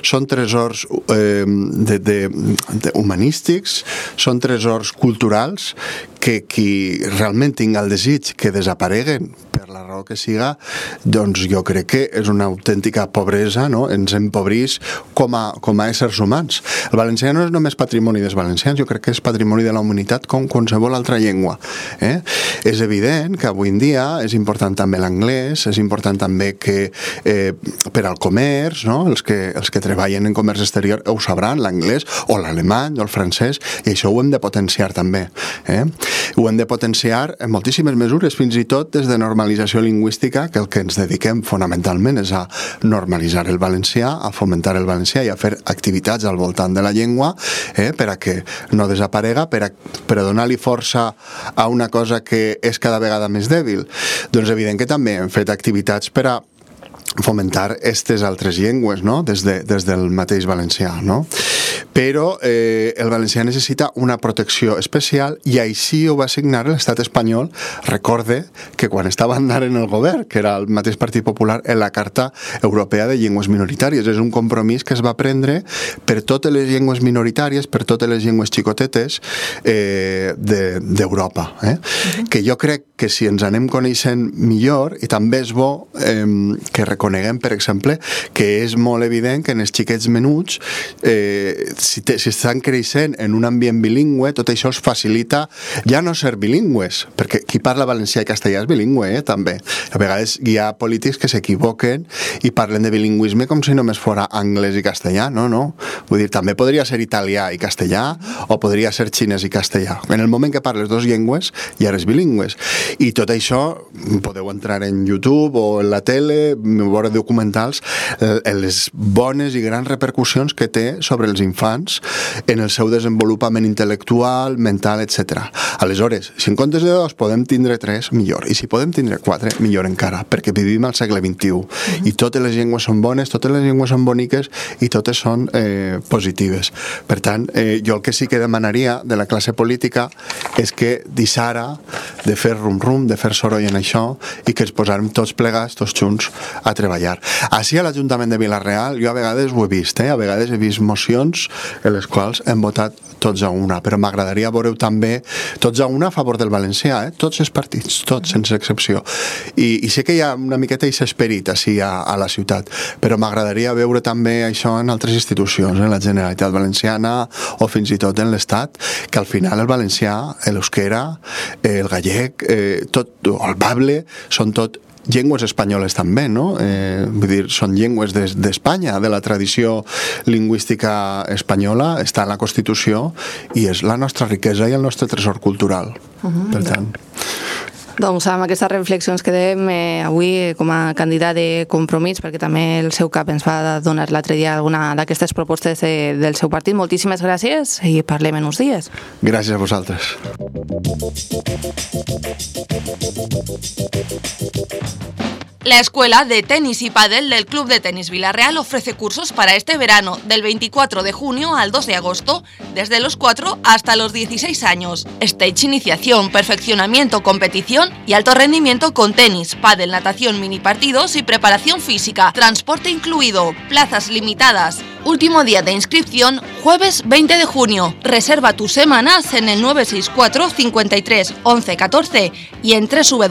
humanístics, són tresors culturals que qui realment tinga el desig que desapareguen per la raó que siga, doncs jo crec que és una autèntica pobresa, no? Ens empobrís com a éssers humans. El valencià no és només patrimoni dels valencians, jo crec que és patrimoni de la humanitat com qualsevol altra llengua. És evident que avui en dia és important també l'anglès, és important també que per al comerç, no? els que treballen en comerç exterior ho sabran, l'anglès o l'alemany o el francès, i això ho hem de potenciar també. Ho hem de potenciar en moltíssimes mesures, fins i tot des de normalització lingüística, que el que ens dediquem fonamentalment és a normalitzar el valencià, a fomentar el valencià i a fer activitats al voltant de la llengua per a que no desaparega, per a donar-li força a una cosa que és cada vegada més dèbil. Doncs evident que també hem fet activitats per a fomentar aquestes altres llengües, no? des del mateix valencià, no? Però el valencià necessita una protecció especial i així ho va signar l'estat espanyol. Recorde que quan estava andant en el govern, que era el mateix Partit Popular, en la Carta Europea de Llengües Minoritàries. És un compromís que es va prendre per totes les llengües minoritàries, per totes les llengües xicotetes d'Europa. Que jo crec que si ens anem coneixent millor, i també és bo que reconeguem, per exemple, que és molt evident que en els xiquets menuts, si estan creixent en un ambient bilingüe, tot això els facilita ja no ser bilingües, perquè qui parla valencià i castellà és bilingüe, també. A vegades hi ha polítics que s'equivoquen i parlen de bilingüisme com si només fora anglès i castellà. No. Vull dir, també podria ser italià i castellà, o podria ser xinès i castellà. En el moment que parles dos llengües, ja eres bilingües. I tot això, podeu entrar en YouTube o en la tele, veure documentals, les bones i grans repercussions que té sobre els infants en el seu desenvolupament intel·lectual, mental, etc. Aleshores, si en comptes de 2 podem tindre 3, millor. I si podem tindre 4, millor encara, perquè vivim al segle XXI. I totes les llengües són bones, totes les llengües són boniques i totes són positives. Per tant, jo el que sí que demanaria de la classe política és que deixara de fer rum-rum, de fer soroll en això, i que ens posarem tots plegats, tots junts, a treballar. Així a l'Ajuntament de Vila-real, jo a vegades ho he vist, a vegades he vist mocions en les quals hem votat tots a una, però m'agradaria veure també tots a una a favor del valencià, tots els partits, tots, sense excepció. I sé que hi ha una miqueta aquest esperit així a la ciutat, però m'agradaria veure també això en altres institucions, en la Generalitat Valenciana o fins i tot en l'Estat, que al final el valencià, l'euskera, el gallec, el bable, són tot llengües espanyoles també, no? Vull dir, són llengües d'Espanya, de la tradició lingüística espanyola, està en la Constitució i és la nostra riquesa i el nostre tresor cultural. Per tant... Doncs amb aquestes reflexions quedem avui com a candidat de Compromís, perquè també el seu cap ens va donar l'altre dia alguna d'aquestes propostes del seu partit. Moltíssimes gràcies i parlem en uns dies. Gràcies a vosaltres. La Escuela de Tenis y Pádel del Club de Tenis Vila-real ofrece cursos para este verano, del 24 de junio al 2 de agosto, desde los 4 hasta los 16 años. Stage iniciación, perfeccionamiento, competición y alto rendimiento con tenis, pádel, natación, mini partidos y preparación física. Transporte incluido, plazas limitadas. Último día de inscripción, jueves 20 de junio. Reserva tus semanas en el 964 53 11 14 y en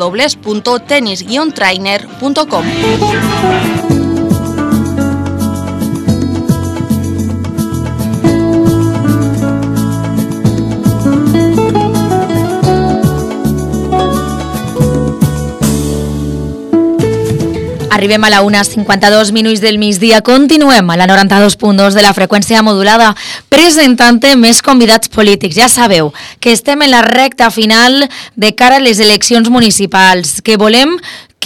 www.tenis-trainer.com. Arribem a la 1:52 minuts del migdia. Continuem a la 92.2 de la freqüència modulada, presentant més convidats polítics. Ja sabeu que estem en la recta final de cara a les eleccions municipals, que volem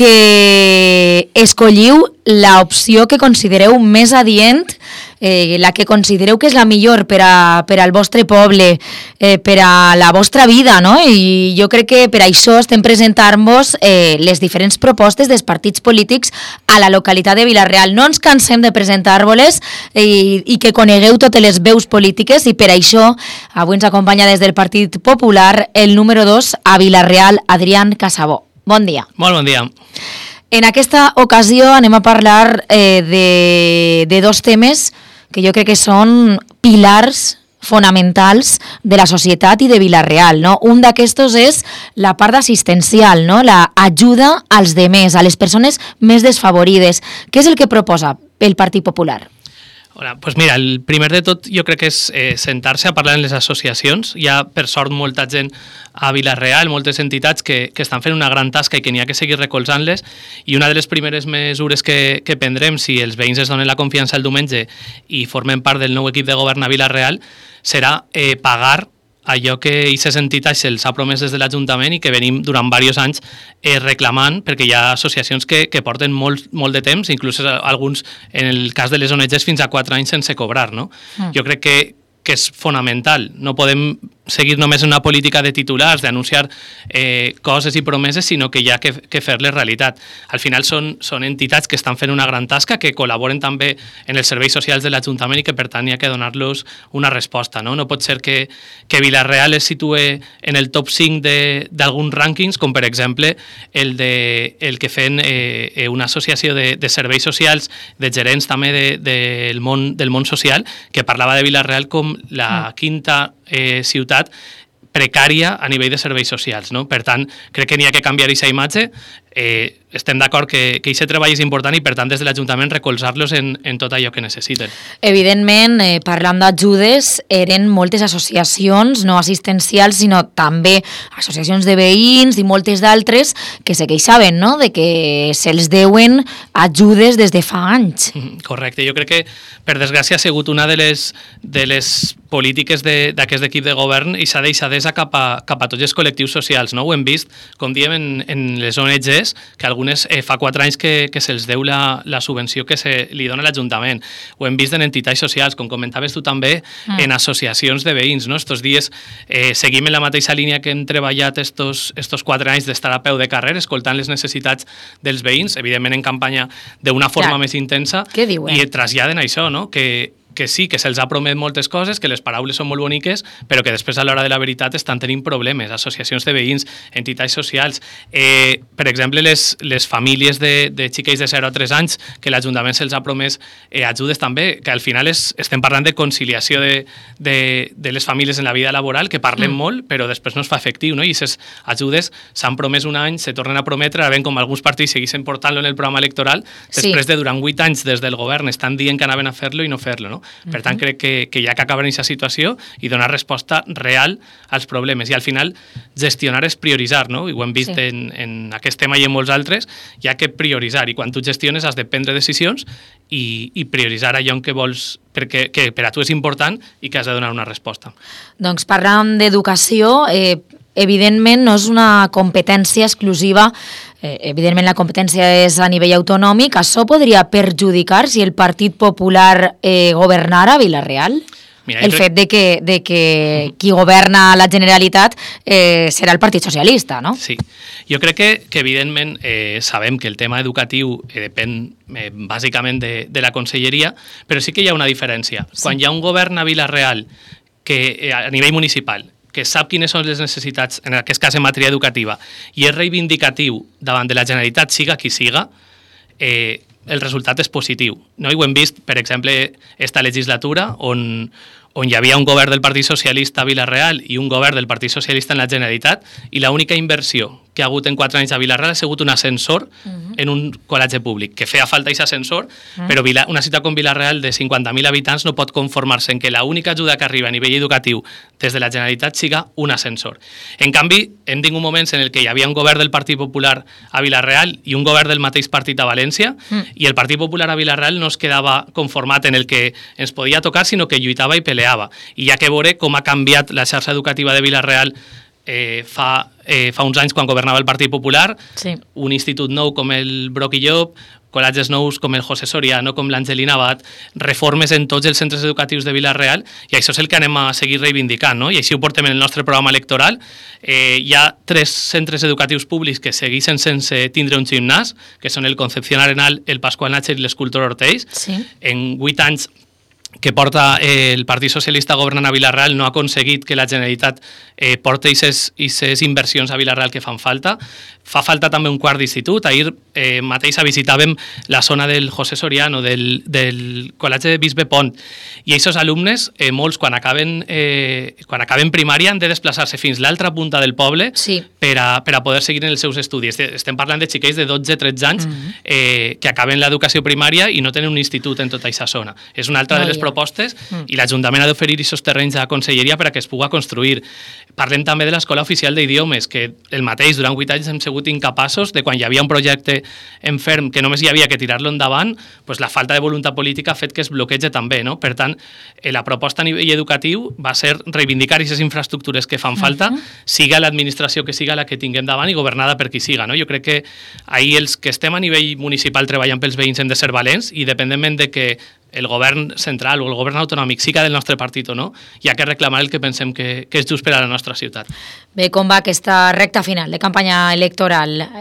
que escolliu l'opció que considereu més adient, la que considereu que és la millor per al vostre poble, per a la vostra vida, no? I jo crec que per això estem presentant-vos les diferents propostes dels partits polítics a la localitat de Vila-real. No ens cansem de presentar-vos-les i que conegueu totes les veus polítiques, i per això avui ens acompanya des del Partit Popular el número 2 a Vila-real, Adrián Casabó. Bon dia. Molt bon dia. En aquesta ocasió anem a parlar de dos temes que jo crec que són pilars fonamentals de la societat i de Vila-real, no? Un d'aquestos és la part assistencial, no? La ajuda als demés, a les persones més desfavorides. Què és el que proposa el Partit Popular? Hola, pues mira, el primer de tot jo crec que és sentar-se a parlar en les associacions. Hi ha, per sort, molta gent a Vila-real, moltes entitats que estan fent una gran tasca i que n'hi ha que seguir recolzant-les, i una de les primeres mesures que prendrem, si els veïns es donen la confiança el diumenge i formen part del nou equip de govern a Vila-real, serà pagar allò que aquestes entitats se'ls ha promès des de l'Ajuntament i que venim durant diversos anys reclamant, perquè hi ha associacions que porten molt de temps, inclús alguns, en el cas de les ONGs, fins a 4 anys sense cobrar, no? Jo crec que és fonamental. No podem seguir només en una política de titulars, d'anunciar coses i promeses, sinó que hi ha que fer-les realitat. Al final són entitats que estan fent una gran tasca, que col·laboren també en els serveis socials de l'Ajuntament i que, per tant, hi ha que donar-los una resposta. No pot ser que Vila-real es situe en el top 5 d'alguns rànquings, com per exemple el que fan una associació de serveis socials, de gerents també del món social, que parlava de Vila-real com la quinta ciutat precària a nivell de serveis socials, no? Per tant, crec que n'hi ha que canviar aquesta imatge. Estem d'acord que aquest treball és important i, per tant, des de l'Ajuntament recolzar-los en tot allò que necessiten. Evidentment, parlant d'ajudes, eren moltes associacions, no assistencials, sinó també associacions de veïns i moltes d'altres que se queixaven, no?, de que se'ls deuen ajudes des de fa anys. Correcte. Jo crec que, per desgràcia, ha sigut una de les polítiques d'aquest equip de govern i s'ha deixadesa cap a tots els col·lectius socials, no? Ho hem vist, com diem, en les ONGs, que algunes fa 4 anys que se'ls deu la subvenció que li dona l'Ajuntament. Ho hem vist en entitats socials, com comentaves tu també, en associacions de veïns, no? Estos dies seguim en la mateixa línia que hem treballat estos 4 anys d'estar a peu de carrer, escoltant les necessitats dels veïns, evidentment en campanya d'una forma més intensa, i traslladen això, no? Que sí, que se'ls ha promet moltes coses, que les paraules són molt boniques, però que després a l'hora de la veritat estan tenint problemes. Associacions de veïns, entitats socials, per exemple, les famílies de xiquets de 0 a 3 anys, que l'Ajuntament se'ls ha promès ajudes també, que al final estem parlant de conciliació de les famílies en la vida laboral, que parlem molt, però després no es fa efectiu, no? I aquestes ajudes s'han promès un any, se tornen a prometre, ara ben com alguns partits segueixen portant-lo en el programa electoral, després de durant 8 anys des del govern estan dient que anaven a fer-lo i no fer-lo, no? Per tant, crec que hi ha que acabar en aquesta situació i donar resposta real als problemes. I al final, gestionar és prioritzar, no? I ho hem vist en aquest tema i en molts altres, hi ha que prioritzar. I quan tu gestiones has de prendre decisions i prioritzar allò en què vols, perquè per a tu és important i que has de donar una resposta. Doncs parlant d'educació, evidentment no és una competència exclusiva, evidentment la competència és a nivell autonòmic. Això podria perjudicar si el Partit Popular governara a Vila-real? El fet de que qui governa la Generalitat serà el Partit Socialista, no? Sí. Jo crec que evidentment, sabem que el tema educatiu depèn bàsicament de la conselleria, però sí que hi ha una diferència. Quan hi ha un govern a Vila-real a nivell municipal que sap quines són les necessitats, en aquest cas en matèria educativa, i és reivindicatiu davant de la Generalitat, siga qui siga, el resultat és positiu. No? I ho hem vist, per exemple, esta legislatura, on hi havia un govern del Partit Socialista a Vila-real i un govern del Partit Socialista en la Generalitat, i l'única inversió que ha hagut en 4 anys a Vila-real ha sigut un ascensor en un col·legi públic, que feia falta aquest ascensor, però una ciutat com Vila-real de 50.000 habitants no pot conformar-se en que l'única ajuda que arriba a nivell educatiu des de la Generalitat siga un ascensor. En canvi, hem tingut moments en què hi havia un govern del Partit Popular a Vila-real i un govern del mateix partit a València, i el Partit Popular a Vila-real no es quedava conformat en el que ens podia tocar, sinó que lluitava i peleava. I hi ha que veure com ha canviat la xarxa educativa de Vila-real fa uns anys quan governava el Partit Popular, un institut nou com el Broc i Llop, col·legis nous com el José Soriano, com l'Angelina Abad, reformes en tots els centres educatius de Vila-real, i això és el que anem a seguir reivindicant, no? I així ho portem en el nostre programa electoral. Hi ha 3 centres educatius públics que segueixen sense tindre un gimnàs, que són el Concepción Arenal, el Pascual Nácher i l'Escultor Ortells. En 8 anys que porta el Partit Socialista governant a Vila-real no ha aconseguit que la Generalitat porti aquestes inversions a Vila-real que fan falta. Fa falta també un quart d'institut. Ahir mateix visitàvem la zona del José Soriano, del col·legi de Bisbe Pont, i aquests alumnes, molts, quan acaben primària, han de desplaçar-se fins l'altra punta del poble per a poder seguir en els seus estudis. Estem parlant de xiquets de 12-13 anys que acaben l'educació primària i no tenen un institut en tota aquesta zona. És una altra de les propostes, i l'Ajuntament ha d'oferir aquests terrenys a la conselleria per a que es pugui construir. Parlem també de l'Escola Oficial d'Idiomes, que el mateix, durant 8 anys hem sigut incapaços de, quan hi havia un projecte en ferm que només hi havia que tirar-lo endavant, doncs la falta de voluntat política ha fet que es bloquegi també, no? Per tant, la proposta a nivell educatiu va ser reivindicar aquestes infraestructures que fan falta, siga l'administració que siga la que tinguem davant i governada per qui siga, no? Jo crec que ahir els que estem a nivell municipal treballant pels veïns hem de ser valents, i dependentment de que el govern central o el govern autonòmic siga del nostre partit o no, hi ha que reclamar el que pensem que és just per a la nostra ciutat. Bé, com va aquesta recta final de campanya electoral?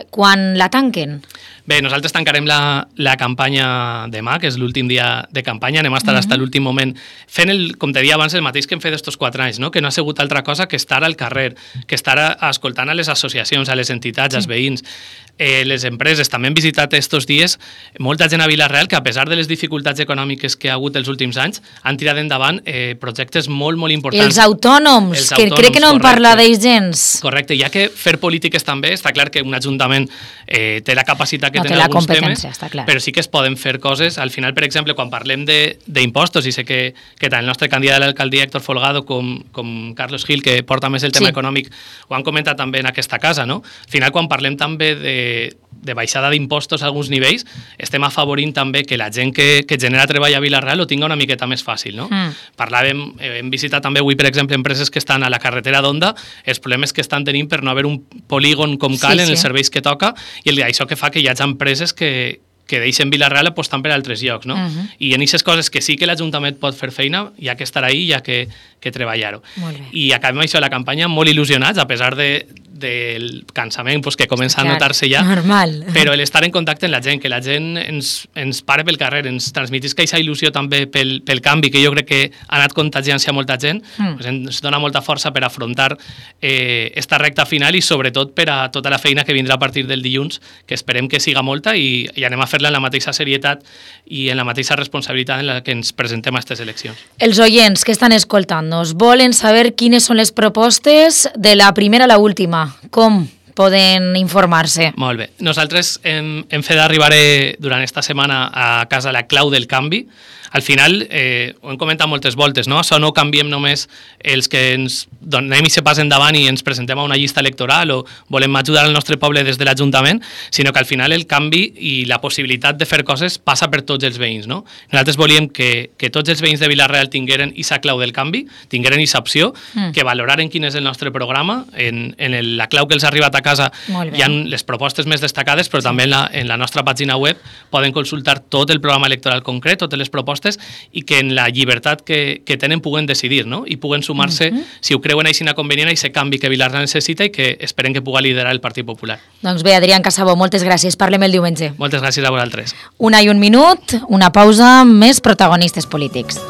quan la tanquen? Bé, nosaltres tancarem la campanya demà, que és l'últim dia de campanya, anem a estar fins a l'últim moment fent, com te deia abans, el mateix que hem fet estos 4 anys, no? Que no ha sigut altra cosa que estar al carrer, que estar escoltant a les associacions, a les entitats, als veïns, les empreses. També hem visitat estos dies molta gent a Vila-real que, a pesar de les dificultats econòmiques que ha hagut els últims anys, han tirat endavant projectes molt, molt importants. Els autònoms, que crec que no en parla d'ells gens. Correcte, ja que fer polítiques també, està clar que un ajuntament té la capacitat que té en alguns temes, però sí que es poden fer coses. Al final, per exemple, quan parlem d'impostos, i sé que tant el nostre candidat a l'alcaldia, Héctor Folgado, com Carlos Gil, que porta més el tema econòmic, ho han comentat també en aquesta casa, no? Al final, quan parlem també de baixada d'impostos a alguns nivells, estem afavorint també que la gent que genera treball a Vila-real ho tinga una miqueta més fàcil, no? Hem visitat també avui, per exemple, empreses que estan a la carretera d'Onda, els problemes que estan tenint per no haver un polígon com cal en els serveis que toca, i això que fa que hi hagi empreses que deixen Vila-real apostant per altres llocs, no? I en aquestes coses que sí que l'Ajuntament pot fer feina, hi ha que estar ahí, hi ha que treballar-ho. I acabem això de la campanya molt il·lusionats, a pesar del cansament que comença a notar-se ja, però l'estar en contacte amb la gent, que la gent ens pare pel carrer, ens transmetís que aquesta il·lusió també pel canvi, que jo crec que ha anat contagiant-se a molta gent, ens dona molta força per afrontar esta recta final i sobretot per a tota la feina que vindrà a partir del dilluns, que esperem que siga molta i anem a fer-la en la mateixa serietat i en la mateixa responsabilitat en la que ens presentem a aquestes eleccions. Els oients que estan escoltant-nos volen saber quines són les propostes de la primera a l'última. Com poden informar-se? Molt bé. Nosaltres hem fet arribar durant esta setmana a casa la clau del canvi. Al final, ho hem comentat moltes voltes, no? Això no canviem només els que ens donem i se pas endavant i ens presentem a una llista electoral o volem ajudar al nostre poble des de l'Ajuntament, sinó que al final el canvi i la possibilitat de fer coses passa per tots els veïns, no? Nosaltres volíem que tots els veïns de Vila-real tingueren aquesta clau del canvi, tingueren aquesta opció, que valoraren quin és el nostre programa. En la clau que els ha arribat a casa hi ha les propostes més destacades, però també en la nostra pàgina web poden consultar tot el programa electoral concret, totes les propostes, i que en la llibertat que tenen puguen decidir, no? I puguen sumar-se, si ho creuen així convenient, a aquest canvi que Vila-real necessita i que esperem que pugui liderar el Partit Popular. Doncs bé, Adrián Casabó, moltes gràcies. Parlem el diumenge. Moltes gràcies a vosaltres. 1 i 1 minut, una pausa, més protagonistes polítics.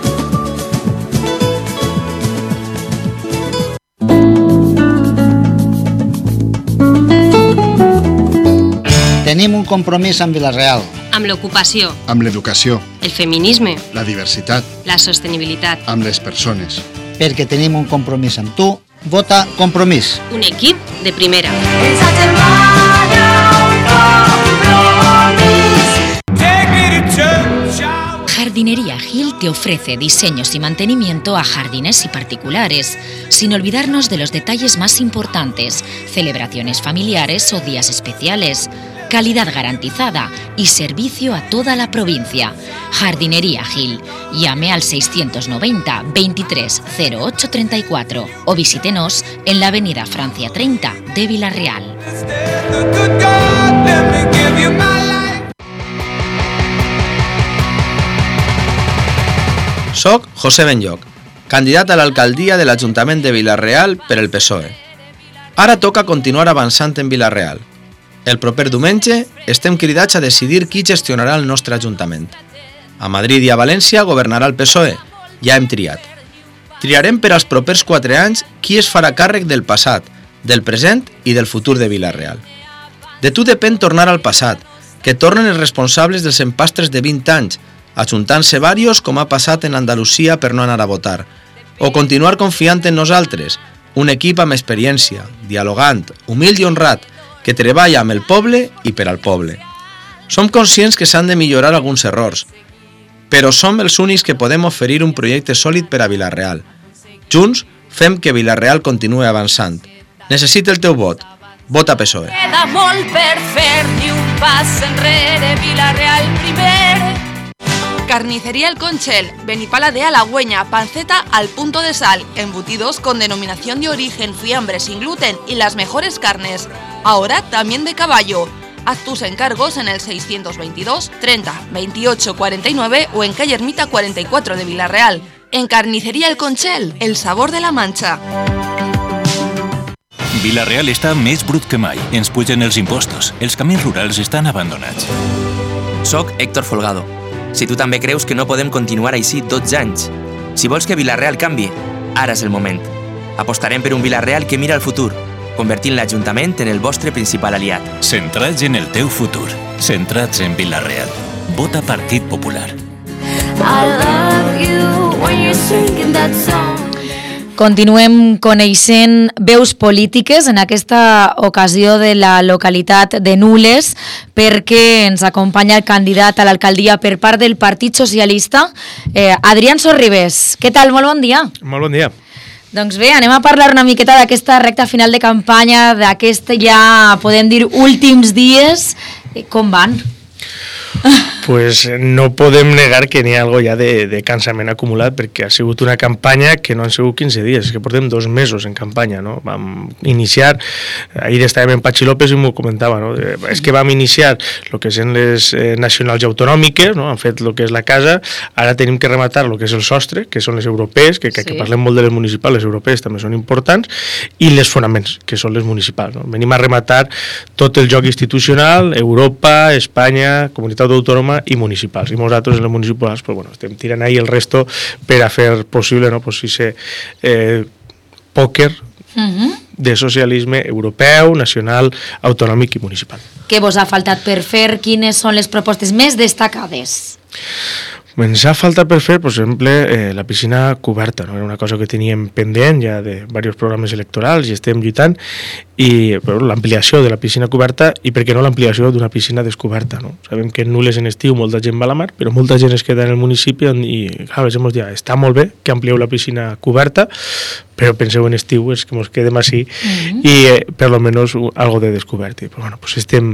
Tenim un compromís amb Vila-real. Amb l'ocupació. Amb l'educació. El feminisme. La diversitat. La sostenibilitat. Amb les persones. Perquè tenim un compromís amb tu, vota Compromís. Un equip de primera. Jardinería Gil te ofrece diseños y mantenimiento a jardines y particulares, sin olvidarnos de los detalles más importantes, celebraciones familiares o días especiales. Calidad garantizada y servicio a toda la provincia. Jardinería Gil. Llame al 690 23 08 34 o visítenos en la avenida Francia 30 de Vila-real. Soc José Benlloc, candidat a l'alcaldia de l'Ajuntament de Vila-real per el PSOE. Ara toca continuar avançant en Vila-real. El proper diumenge estem cridats a decidir qui gestionarà el nostre Ajuntament. A Madrid i a València governarà el PSOE, ja hem triat. Triarem per als propers 4 anys qui es farà càrrec del passat, del present i del futur de Vila-real. De tu depèn tornar al passat, que tornen els responsables dels empastres de 20 anys, ajuntant-se varios com ha passat en Andalusia per no anar a votar, o continuar confiant en nosaltres, un equip amb experiència, dialogant, humil i honrat, que treballa amb el poble i per al poble. Som conscients que s'han de millorar alguns errors, però som els únics que podem oferir un projecte sòlid per a Vila-real. Junts fem que Vila-real continuï avançant. Necessita el teu vot. Vota PSOE. Queda molt per fer, ni un pas enrere, Vila-real primer. Carnicería El Conchel, Benipala de Halagüeña, panceta al punto de sal, embutidos con denominación de origen, fiambre sin gluten y las mejores carnes. Ahora también de caballo. Haz tus encargos en el 622 30 28 49 o en calle Ermita 44 de Vila-real. En Carnicería El Conchel, el sabor de la Mancha. Vila-real està més brut que mai. Ens pugen els impostos. Els camins rurals estan abandonats. Soc Héctor Folgado. Si tu també creus que no podem continuar així 12 anys, si vols que Vila-real canvi, ara és el moment. Apostarem per un Vila-real que mira al futur, convertint l'Ajuntament en el vostre principal aliat. Centrats en el teu futur. Centrats en Vila-real. Vota Partit Popular. Continuem coneixent veus polítiques en aquesta ocasió de la localitat de Nules, perquè ens acompanya el candidat a l'alcaldia per part del Partit Socialista, Adrián Sorribes. Què tal? Molt bon dia. Molt bon dia. Doncs bé, anem a parlar una miqueta d'aquesta recta final de campanya, d'aquest ja, podem dir, últims dies. Com van? Pues no podem negar que n'hi ha algo ja de cansament acumulat, perquè ha sigut una campanya que no han sigut 15 dies, és que portem 2 mesos en campanya, no? Vam iniciar, ahir estàvem en Patxi López i m'ho comentava, no? És que vam iniciar el que són les nacionals i autonòmiques, no? Han fet el que és la casa, ara tenim que rematar el que és el sostre, que són les europees, que parlem molt de les municipals, les europees també són importants, i les fonaments, que són les municipals, no? Venim a rematar tot el joc institucional, Europa, Espanya, Comunitat Autònoma i municipals. I nosaltres en les municipals pues, bueno, estem tirant ahí el resto per a fer possible, no? Pues, pòquer de socialisme europeu, nacional, autonòmic i municipal. Què vos ha faltat per fer? Quines són les propostes més destacades? Ens ha faltat per fer, per exemple, la piscina coberta, no? Era una cosa que teníem pendent ja de diversos programes electorals i estem lluitant, i l'ampliació de la piscina coberta i per què no l'ampliació d'una piscina descoberta, no? Sabem que en Nules en estiu molta gent va a la mar, però molta gent es queda en el municipi i clar, ens hem dit, està molt bé que amplieu la piscina coberta, però penseu en estiu és que ens quedem així i per lo menos algo de descobert. Però bueno, pues estem